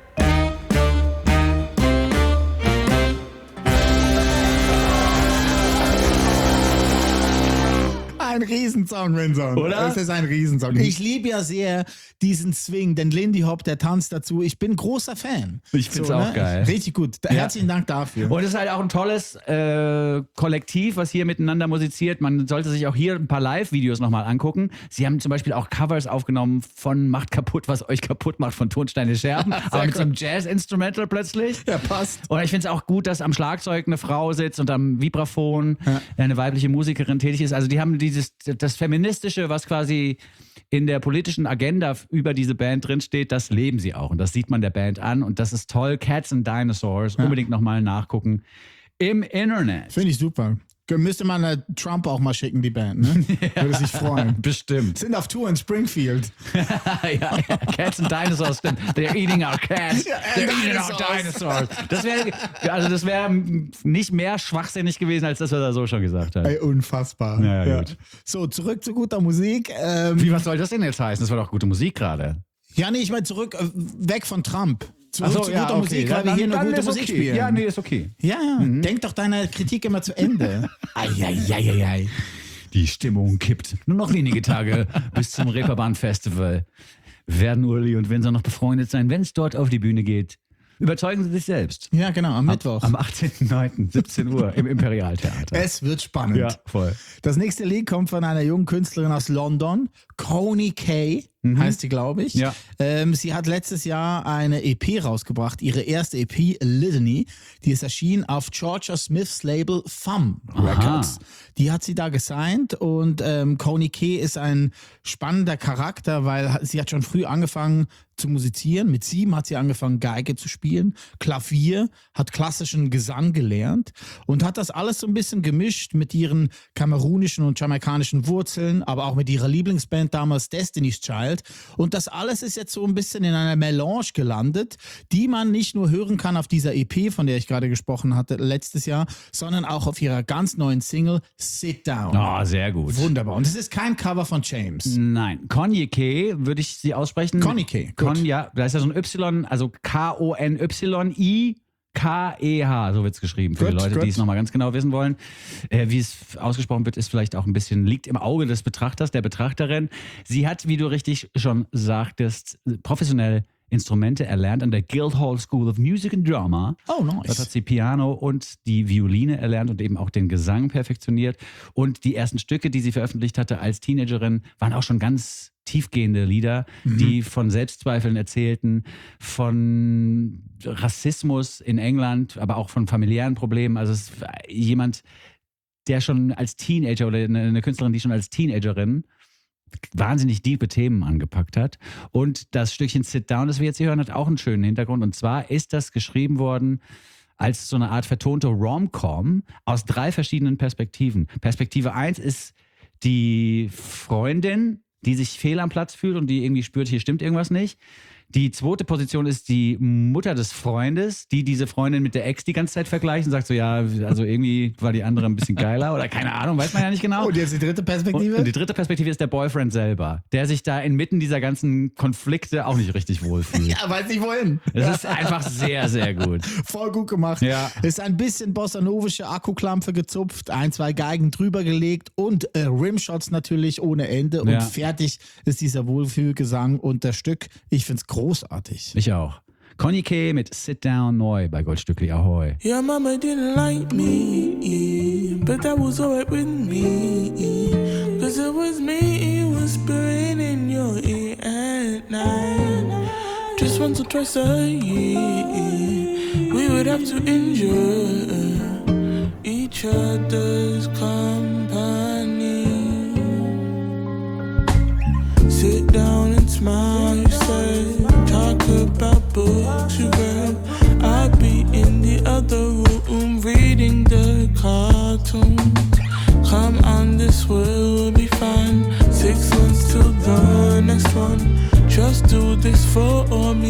Ein Riesensong, Vincent. Oder? Das ist ein Riesensong. Ich liebe ja sehr diesen Swing, den Lindy Hop, der tanzt dazu. Ich bin großer Fan. Ich find's auch geil. Richtig gut. Herzlichen Dank dafür. Und es ist halt auch ein tolles äh, Kollektiv, was hier miteinander musiziert. Man sollte sich auch hier ein paar Live-Videos nochmal angucken. Sie haben zum Beispiel auch Covers aufgenommen von Macht kaputt, was euch kaputt macht, von Tonsteine Scherben. Aber mit so einem Jazz-Instrumental plötzlich. Ja, passt. Und ich finde es auch gut, dass am Schlagzeug eine Frau sitzt und am Vibraphon Ja. eine weibliche Musikerin tätig ist. Also die haben dieses, das Feministische, was quasi in der politischen Agenda über diese Band drinsteht, das leben sie auch. Und das sieht man der Band an. Und das ist toll. Cats and Dinosaurs. Unbedingt nochmal nachgucken im Internet. Finde ich super. Müsste man äh, Trump auch mal schicken, die Band, ne? Würde sich freuen. Bestimmt. Sind auf Tour in Springfield. ja, ja, Cats and Dinosaurs, stimmt. They're eating our cats. They're eating our Dinosaurs. dinosaurs. Das wäre also das wäre nicht mehr schwachsinnig gewesen, als das, was er so schon gesagt hat. Ey, unfassbar. Ja, ja, gut. So, zurück zu guter Musik. Ähm, Wie, was soll das denn jetzt heißen? Das war doch gute Musik gerade. ja, nee, ich meine zurück, äh, weg von Trump. Zurück Ach so, zu ja, guter okay. Musik, Dann- weil wir hier dann- nur dann gute ist Musik okay. spielen. Ja, nee, ist okay. Ja, ja. Denk doch deine Kritik immer zu Ende. Eieieiei. Die Stimmung kippt. Nur noch wenige Tage bis zum Reeperbahn-Festival. Werden Uli und Vincent noch befreundet sein, wenn es dort auf die Bühne geht? Überzeugen Sie sich selbst. Ja, genau, am Mittwoch. Am achtzehnten neunten siebzehn Uhr im Imperialtheater. Es wird spannend. Ja, voll. Das nächste Lied kommt von einer jungen Künstlerin aus London, Coney Kay, heißt sie, glaube ich. Ja. Ähm, sie hat letztes Jahr eine E P rausgebracht, ihre erste E P, Litany. Die ist erschienen auf Georgia Smiths Label Fum Records. Die hat sie da gesigned und ähm, Coney Kay ist ein spannender Charakter, weil sie hat schon früh angefangen zu musizieren. Mit sieben hat sie angefangen, Geige zu spielen, Klavier, hat klassischen Gesang gelernt und hat das alles so ein bisschen gemischt mit ihren kamerunischen und jamaikanischen Wurzeln, aber auch mit ihrer Lieblingsband Freund damals Destiny's Child. Und das alles ist jetzt so ein bisschen in einer Melange gelandet, die man nicht nur hören kann auf dieser E P, von der ich gerade gesprochen hatte, letztes Jahr, sondern auch auf ihrer ganz neuen Single Sit Down. Oh, sehr gut. Wunderbar. Und es ist kein Cover von James. Nein, Konyike würde ich sie aussprechen. Konyike, gut. Kon, ja, da ist ja so ein Y, also K O N Y I K E H, so wird es geschrieben für Gut, die Leute, gut. die es nochmal ganz genau wissen wollen. Äh, wie es ausgesprochen wird, ist vielleicht auch ein bisschen, liegt im Auge des Betrachters, der Betrachterin. Sie hat, wie du richtig schon sagtest, professionell Instrumente erlernt an der Guildhall School of Music and Drama. Oh, nice. Dort hat sie Piano und die Violine erlernt und eben auch den Gesang perfektioniert. Und die ersten Stücke, die sie veröffentlicht hatte als Teenagerin, waren auch schon ganz tiefgehende Lieder, Mhm. die von Selbstzweifeln erzählten, von Rassismus in England, aber auch von familiären Problemen. Also es ist jemand, der schon als Teenager oder eine, eine Künstlerin, die schon als Teenagerin wahnsinnig tiefe Themen angepackt hat. Und das Stückchen Sit Down, das wir jetzt hier hören, hat auch einen schönen Hintergrund. Und zwar ist das geschrieben worden als so eine Art vertonte Rom-Com aus drei verschiedenen Perspektiven. Perspektive eins ist die Freundin, die sich fehl am Platz fühlt und die irgendwie spürt, hier stimmt irgendwas nicht. Die zweite Position ist die Mutter des Freundes, die diese Freundin mit der Ex die ganze Zeit vergleicht und sagt so, ja, also irgendwie war die andere ein bisschen geiler oder keine Ahnung, weiß man ja nicht genau. Und jetzt die dritte Perspektive? Und die dritte Perspektive ist der Boyfriend selber, der sich da inmitten dieser ganzen Konflikte auch nicht richtig wohlfühlt. Ja, weiß nicht wohin. Es ist einfach sehr, sehr gut. Voll gut gemacht. Ja. Ist ein bisschen bossanovische Akkuklampe gezupft, ein, zwei Geigen drüber gelegt und äh, Rimshots natürlich ohne Ende. Und Ja. fertig ist dieser Wohlfühlgesang und das Stück. Ich find's großartig. Ich auch. Konyike mit Sit Down neu bei Goldstückli Ahoy. Your mama didn't like me, but that was alright with me. Cause it was me whispering in your ear at night. Just once or twice a year, we would have to endure each other's company. Sit down and smile, you say. Talk about books you read. I'll be in the other room reading the cartoons. Come on, this will be fun. Six months till the next one. Just do this for me,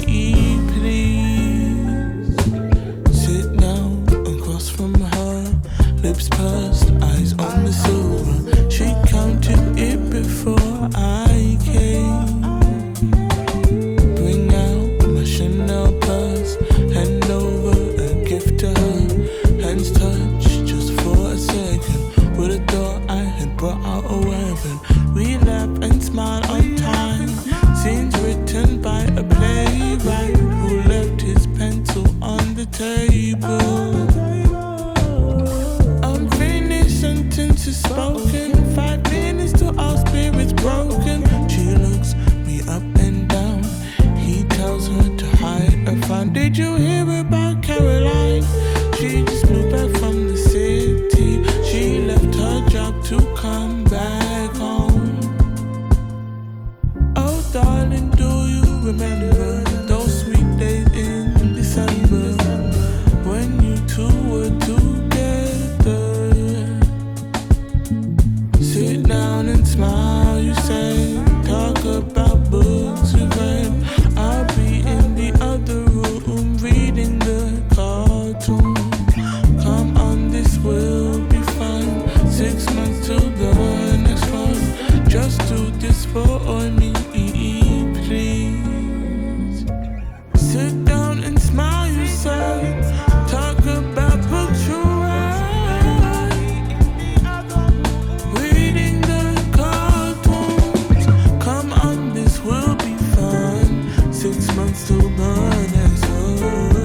please. Sit down across from her. Lips pursed, eyes on the silver. She counted it before I came. Bring out my Chanel purse. Hand over a gift to her. Hands touch just for a second. Would have thought I had brought out a weapon. We laugh and smile on time. Scenes written by a playwright who left his pencil on the table. Unfinished sentences spoken. Five minutes till our spirits broken. She looks me up and down. He tells her to hide her fun. Did you hear about Caroline? She just moved back from the city. She left her job to come back home. Oh darling, do you remember those sweet days in December when you two were together? Sit down and smile, you say. Talk about books you read. I'll be in the other room reading the cartoon. Come on, this will be fun. Six months till the next one. Just do this for me, please. Sit down and smile, you say. Talk about books you read. Reading the cartoons. Come on, this will be fun. Six months till the next one.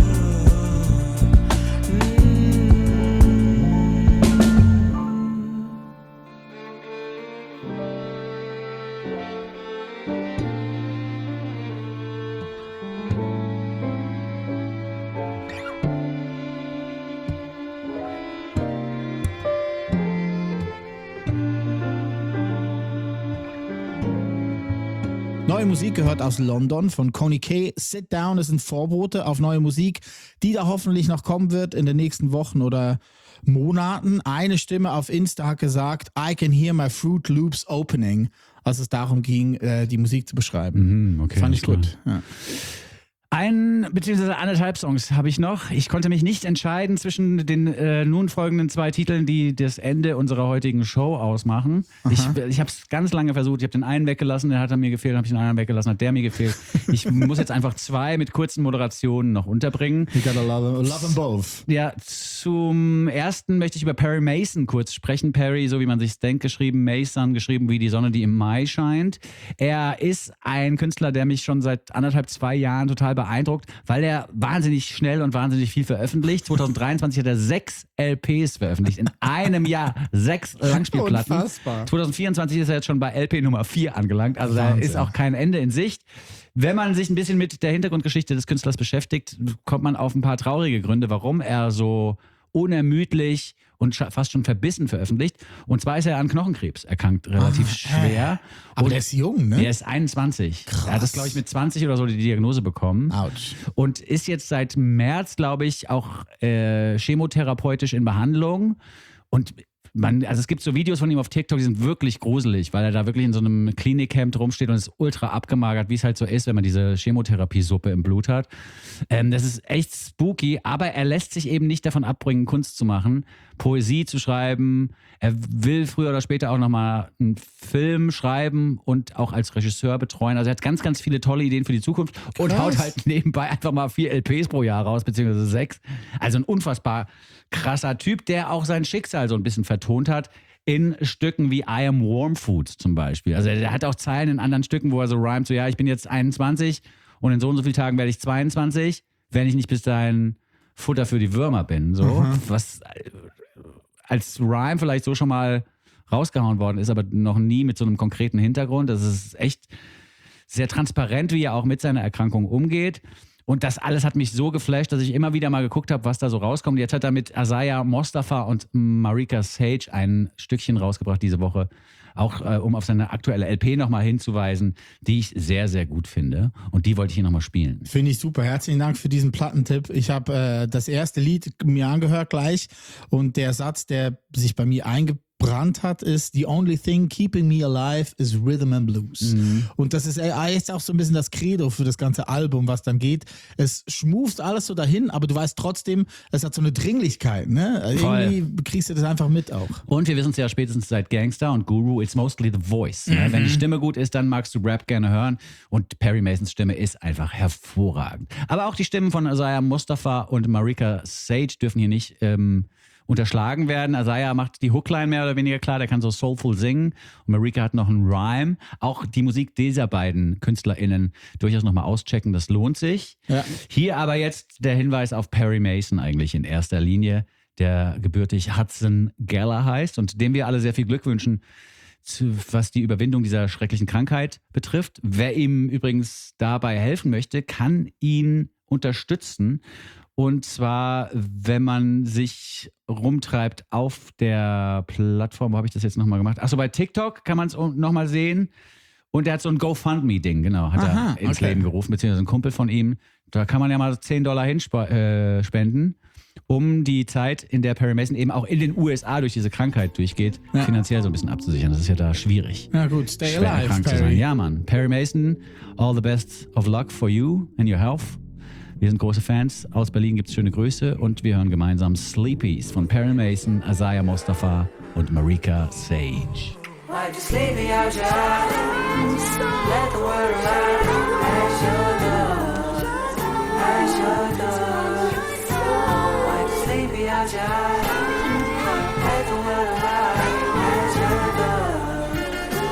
Neue Musik gehört aus London von Konyike. Sit Down ist ein Vorbote auf neue Musik, die da hoffentlich noch kommen wird in den nächsten Wochen oder Monaten. Eine Stimme auf Insta hat gesagt, I can hear my Fruit Loops opening. als es darum ging, äh, die Musik zu beschreiben. Mhm, okay, Fand ich alles gut. Ja. Ein bzw. anderthalb Songs habe ich noch. Ich konnte mich nicht entscheiden zwischen den äh, nun folgenden zwei Titeln, die das Ende unserer heutigen Show ausmachen. Ich, ich habe es ganz lange versucht. Ich habe den einen weggelassen, der hat er mir gefehlt, habe ich den anderen weggelassen, hat der mir gefehlt. Ich muss jetzt einfach zwei mit kurzen Moderationen noch unterbringen. You gotta love, love them both. Ja, zum ersten möchte ich über Perry Mason kurz sprechen. Perry, so wie man sich's denkt, geschrieben, Mason geschrieben wie die Sonne, die im Mai scheint. Er ist ein Künstler, der mich schon seit anderthalb, zwei Jahren total beeindruckt, weil er wahnsinnig schnell und wahnsinnig viel veröffentlicht. zwanzig dreiundzwanzig hat er sechs L Ps veröffentlicht. In einem Jahr sechs Langspielplatten. Unfassbar. zwanzig vierundzwanzig ist er jetzt schon bei L P Nummer vier angelangt. Also da Wahnsinn. ist auch kein Ende in Sicht. Wenn man sich ein bisschen mit der Hintergrundgeschichte des Künstlers beschäftigt, kommt man auf ein paar traurige Gründe, warum er so unermüdlich und scha- fast schon verbissen veröffentlicht. Und zwar ist er an Knochenkrebs erkrankt, relativ Ah, schwer. Aber und der ist jung, ne? er ist einundzwanzig. Krass. Er hat das, glaube ich, mit zwanzig oder so die Diagnose bekommen. Autsch. Und ist jetzt seit März, glaube ich, auch äh, chemotherapeutisch in Behandlung. Und man, also es gibt so Videos von ihm auf TikTok, die sind wirklich gruselig, weil er da wirklich in so einem Klinikhemd rumsteht und ist ultra abgemagert, wie es halt so ist, wenn man diese Chemotherapiesuppe im Blut hat. Ähm, das ist echt spooky, aber er lässt sich eben nicht davon abbringen, Kunst zu machen, Poesie zu schreiben. Er will früher oder später auch nochmal einen Film schreiben und auch als Regisseur betreuen. Also er hat ganz, ganz viele tolle Ideen für die Zukunft und Krass. haut halt nebenbei einfach mal vier L Ps pro Jahr raus, beziehungsweise sechs. Also ein unfassbar krasser Typ, der auch sein Schicksal so ein bisschen vertont hat in Stücken wie I Am Warm Food zum Beispiel. Also er hat auch Zeilen in anderen Stücken, wo er so rhymt, so ja, ich bin jetzt einundzwanzig und in so und so vielen Tagen werde ich zweiundzwanzig, wenn ich nicht bis dahin Futter für die Würmer bin. So, was als Rhyme vielleicht so schon mal rausgehauen worden ist, aber noch nie mit so einem konkreten Hintergrund. Das ist echt sehr transparent, wie er auch mit seiner Erkrankung umgeht. Und das alles hat mich so geflasht, dass ich immer wieder mal geguckt habe, was da so rauskommt. Jetzt hat er mit Azaya Mostafa und Marika Sage ein Stückchen rausgebracht diese Woche. Auch äh, um auf seine aktuelle L P nochmal hinzuweisen, die ich sehr, sehr gut finde. Und die wollte ich hier nochmal spielen. Finde ich super. Herzlichen Dank für diesen Plattentipp. Ich habe äh, das erste Lied mir angehört gleich und der Satz, der sich bei mir eingebrannt hat, ist The only thing keeping me alive is rhythm and blues. Mhm. Und das ist äh, jetzt auch so ein bisschen das Credo für das ganze Album, was dann geht. Es schmuft alles so dahin, aber du weißt trotzdem, es hat so eine Dringlichkeit. Ne? Voll. Irgendwie kriegst du das einfach mit auch. Und wir wissen es ja spätestens seit Gangster und Guru, it's mostly the voice. Ne? Wenn die Stimme gut ist, dann magst du Rap gerne hören. Und Perry Masons Stimme ist einfach hervorragend. Aber auch die Stimmen von Azaya Mostafa und Marika Sage dürfen hier nicht ähm, unterschlagen werden. Azaya macht die Hookline mehr oder weniger klar, der kann so soulful singen. Und Marika hat noch einen Rhyme. Auch die Musik dieser beiden KünstlerInnen durchaus nochmal auschecken, das lohnt sich. Ja. Hier aber jetzt der Hinweis auf Perry Mason eigentlich in erster Linie, der gebürtig Hudson Geller heißt und dem wir alle sehr viel Glück wünschen, zu, was die Überwindung dieser schrecklichen Krankheit betrifft. Wer ihm übrigens dabei helfen möchte, kann ihn unterstützen. Und zwar, wenn man sich rumtreibt auf der Plattform, wo habe ich das jetzt nochmal gemacht? Achso, bei TikTok kann man es nochmal sehen. Und er hat so ein GoFundMe-Ding, genau, hat Aha, er ins okay. Leben gerufen, beziehungsweise ein Kumpel von ihm. Da kann man ja mal zehn Dollar hinspenden, um die Zeit, in der Perry Mason eben auch in den U S A durch diese Krankheit durchgeht, Ja. finanziell so ein bisschen abzusichern. Das ist ja da schwierig. Ja gut, stay Schwer alive, erkrankt zu sein. Perry. Ja, Mann. Perry Mason, all the best of luck for you and your health. Wir sind große Fans. Aus Berlin gibt es schöne Grüße und wir hören gemeinsam Sleepies von Perry Mason, Azaya Mostafa und Marika Sage. Why'd you sleep me out your eyes? Let the world around as you do, as you do. Why'd you sleep me out your eyes? Let the world around as you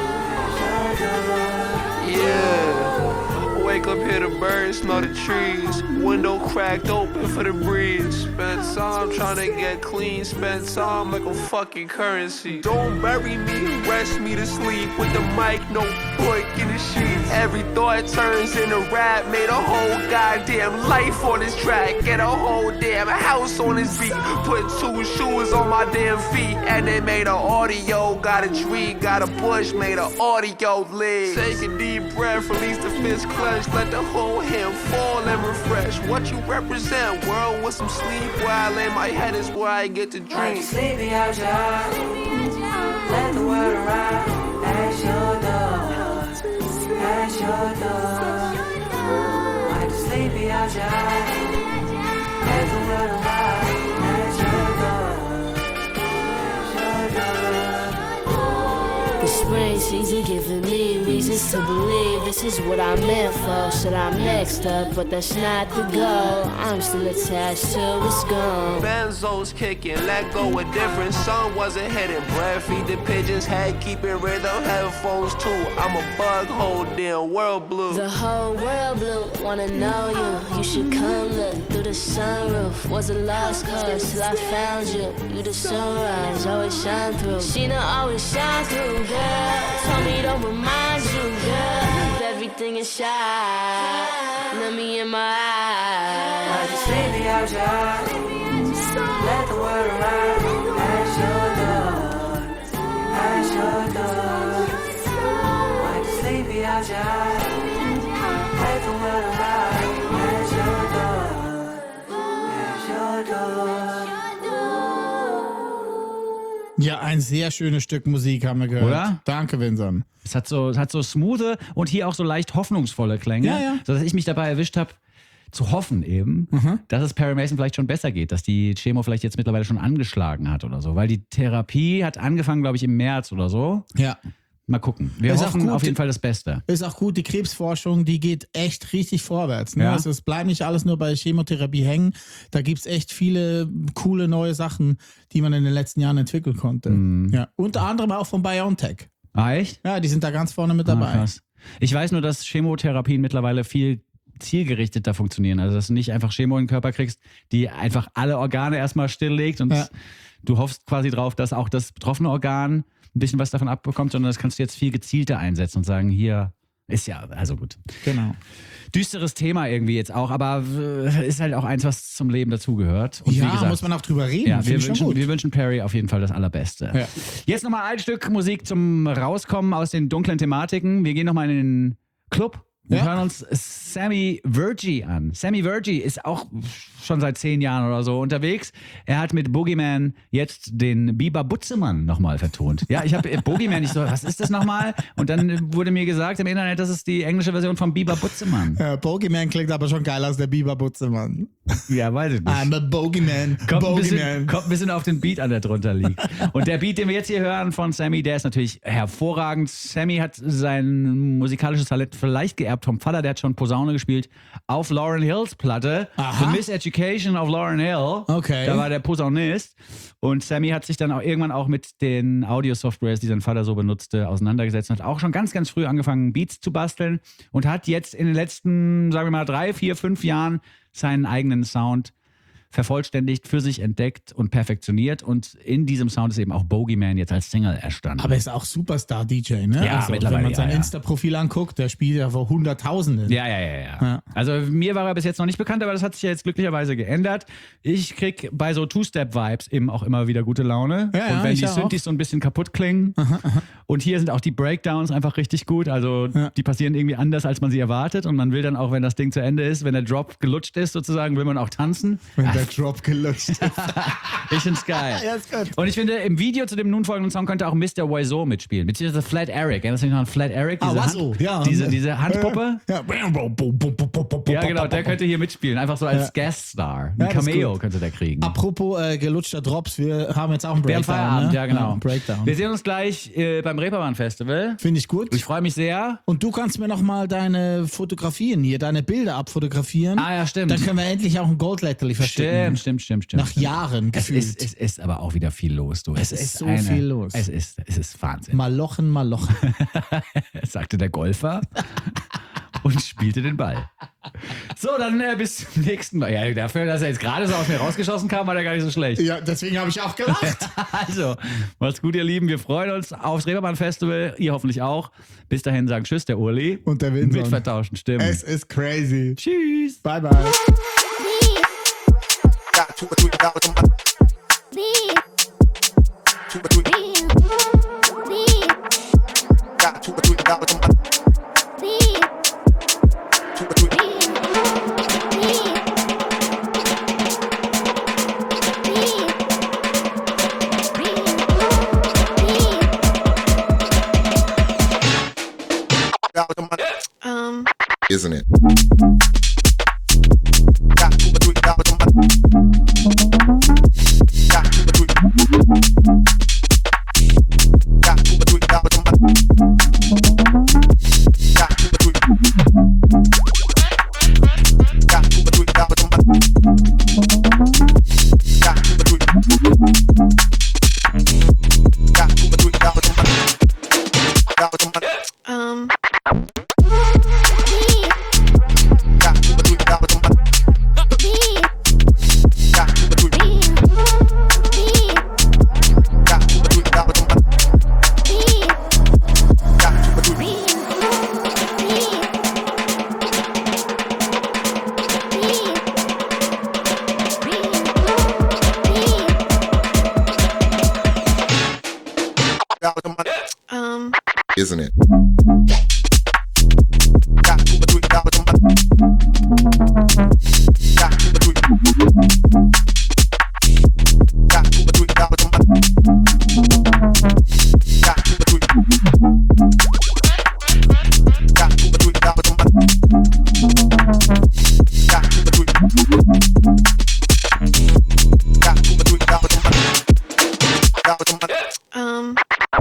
do, as you do. Yeah. Wake up, hear the birds, smell the trees. Window cracked open for the breeze. Spend time trying to get clean. Spend time like a fucking currency. Don't bury me, rest me to sleep. With the mic, no book in the sheets. Every thought turns into rap. Made a whole goddamn life on this track. Get a whole damn house on this beat. Put two shoes on my damn feet. And they made a audio. Got a tree, got a bush. Made a audio lead. Take a deep breath, release the fist clench. Let the whole hand fall and refresh. What you represent, world, with some sleep. Where I lay my head is where I get to Why'd dream. you sleep me out your eyes? Let the world around as you do. as you're done. Wipe the sleepy out your eyes as the world alive, as you're done, as you're done. The spring season giving me reasons to believe this is what I'm meant for. Shit, I'm next up, but that's not the goal. I'm still attached till it's gone. Benzos kicking, let go with different. Sun wasn't hitting, bread feed the pigeons, had keeping rhythm, headphones too. I'm a bug hole, damn world blue. The whole world blue, wanna know you. You should come look through the sunroof. Was a lost cause till I found you. You the sunrise, always shine through. Sheena always shine through, girl. Told me don't remind you, girl. With everything inside, let me in my eyes. Wipe the sleepy out your eyes, let the world arrive, as you're done, as you're done. Wipe the sleepy out your eyes, let the world arrive, as you're done, as you're done. Ja, ein sehr schönes Stück Musik haben wir gehört. Oder? Danke, Vincent. Es hat so, es hat so smoothe und hier auch so leicht hoffnungsvolle Klänge, Ja, ja. sodass ich mich dabei erwischt habe, zu hoffen eben, dass es Perry Mason vielleicht schon besser geht, dass die Chemo vielleicht jetzt mittlerweile schon angeschlagen hat oder so. Weil die Therapie hat angefangen, glaube ich, im März oder so. Ja. Mal gucken. Wir Ist auch hoffen gut. auf jeden Fall das Beste. Ist auch gut, die Krebsforschung, die geht echt richtig vorwärts. Ne? Ja. Also es bleibt nicht alles nur bei Chemotherapie hängen. Da gibt es echt viele coole neue Sachen, die man in den letzten Jahren entwickeln konnte. Mhm. Ja. Unter anderem auch von BioNTech. Ah, echt? Ja, die sind da ganz vorne mit Ah, dabei. krass. Ich weiß nur, dass Chemotherapien mittlerweile viel zielgerichteter funktionieren. Also, dass du nicht einfach Chemo in den Körper kriegst, die einfach alle Organe erstmal stilllegt und Ja. du hoffst quasi drauf, dass auch das betroffene Organ ein bisschen was davon abbekommt, sondern das kannst du jetzt viel gezielter einsetzen und sagen, hier ist ja, also gut. Genau. Düsteres Thema irgendwie jetzt auch, aber äh, ist halt auch eins, was zum Leben dazugehört. Und Ja, wie gesagt, muss man auch drüber reden. ja, Finde wir ich schon wünschen, gut. wir wünschen Perry auf jeden Fall das Allerbeste. Ja. Jetzt nochmal ein Stück Musik zum Rauskommen aus den dunklen Thematiken. Wir gehen nochmal in den Club und Ja. hören uns Sammy Vergy an. Sammy Vergy ist auch schon seit zehn Jahren oder so unterwegs. Er hat mit Boogeyman jetzt den Biber Butzemann nochmal vertont. Ja, ich habe Boogeyman, ich so, was ist das nochmal? Und dann wurde mir gesagt im Internet, das ist die englische Version von Biber Butzemann. Ja, Bogeyman klingt aber schon geil als der Biber Butzemann. Ja, weiß ich nicht. I'm a Bogeyman. Kommt ein, bisschen, Bogeyman. kommt ein bisschen auf den Beat an, der drunter liegt. Und der Beat, den wir jetzt hier hören von Sammy, der ist natürlich hervorragend. Sammy hat sein musikalisches Talent vielleicht geerbt vom Vater, der hat schon Posaune gespielt auf Lauryn Hills Platte. Aha. The Miseducation of Lauryn Hill. Okay. Da war der Posaunist. Und Sammy hat sich dann auch irgendwann auch mit den Audio-Softwares, die sein Vater so benutzte, auseinandergesetzt und hat auch schon ganz, ganz früh angefangen, Beats zu basteln und hat jetzt in den letzten, sagen wir mal, drei, vier, fünf Jahren seinen eigenen Sound vervollständigt, für sich entdeckt und perfektioniert. Und in diesem Sound ist eben auch Boogeyman jetzt als Single erstanden. Aber er ist auch Superstar-D J, ne? Ja, also, mittlerweile, wenn man ja, sein ja. Insta-Profil anguckt, der spielt ja vor Hunderttausenden. Ja, ja, ja, ja, Ja. Also mir war er bis jetzt noch nicht bekannt, aber das hat sich ja jetzt glücklicherweise geändert. Ich krieg bei so Two-Step-Vibes eben auch immer wieder gute Laune. Ja, ja, und wenn ich die auch. Synthes so ein bisschen kaputt klingen. Und hier sind auch die Breakdowns einfach richtig gut. Also Ja. die passieren irgendwie anders, als man sie erwartet. Und man will dann auch, wenn das Ding zu Ende ist, wenn der Drop gelutscht ist sozusagen, will man auch tanzen. Wenn der Drop gelutscht ist. Ich find's geil. Ja, ist gut. Und ich finde, im Video zu dem nun folgenden Song könnte auch Mister Wiseau mitspielen. Beziehungsweise Flat Eric. Erinnerst du dich noch an Flat Eric? Ah, Diese, Wiseau, Hand, ja. diese, diese Handpuppe? Ja. Ja, genau, der könnte hier mitspielen. Einfach so als Guest-Star. Ein Ja, das ist Cameo gut. könnte der kriegen. Apropos äh, gelutschter Drops, wir haben jetzt auch einen Wir haben Breakdown. Feierabend, ne? ja genau. Breakdown. Wir sehen uns gleich äh, beim Reeperbahn-Festival. Finde ich gut. Ich freue mich sehr. Und du kannst mir noch mal deine Fotografien hier, deine Bilder abfotografieren. Ah ja, stimmt. Dann können wir endlich auch ein Goldletterli verschicken. Stimmt, stimmt, stimmt, stimmt. Nach Jahren es gefühlt. ist, es ist aber auch wieder viel los, du. Es ist so viel los. Es ist, es ist Wahnsinn. Malochen, Malochen. sagte der Golfer und spielte den Ball. So, dann äh, bis zum nächsten Mal. Ja, dafür, dass er jetzt gerade so aus mir rausgeschossen kam, war der gar nicht so schlecht. Ja, deswegen habe ich auch gelacht. Also, macht's gut, ihr Lieben. Wir freuen uns aufs Reeperbahn-Festival. Ihr hoffentlich auch. Bis dahin sagen Tschüss, der Uli. Und der Vincent. Mit vertauschten Stimmen. Es ist crazy. Tschüss. Bye, bye. Got two or three dollars on my two or three. Got two or three dollars on my two or three. Dollars on my isn't it? Um. Um. Isn't it? Um.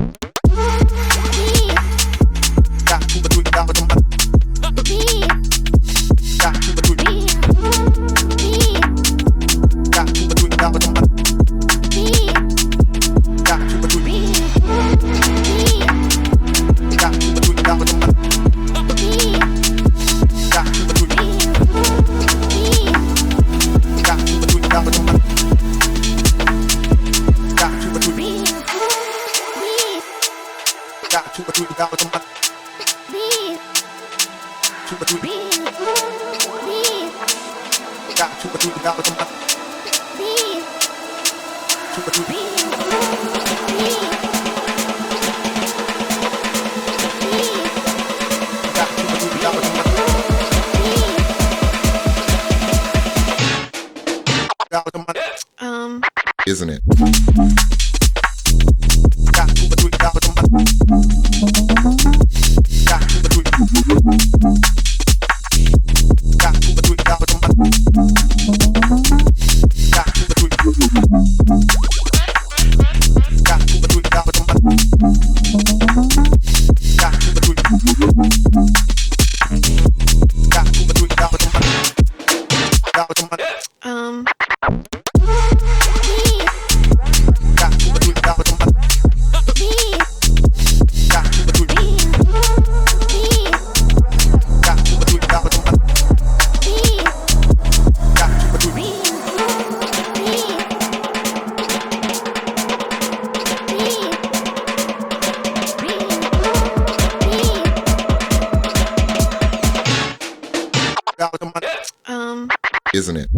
Um. Isn't it? Um. Um. Isn't it?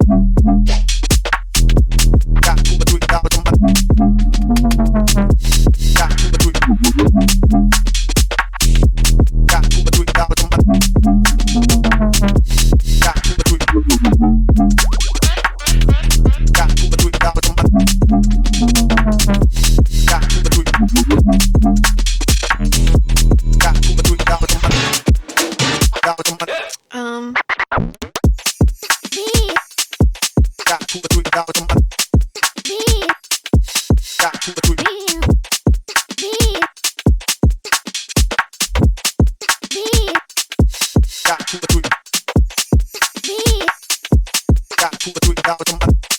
Um. Got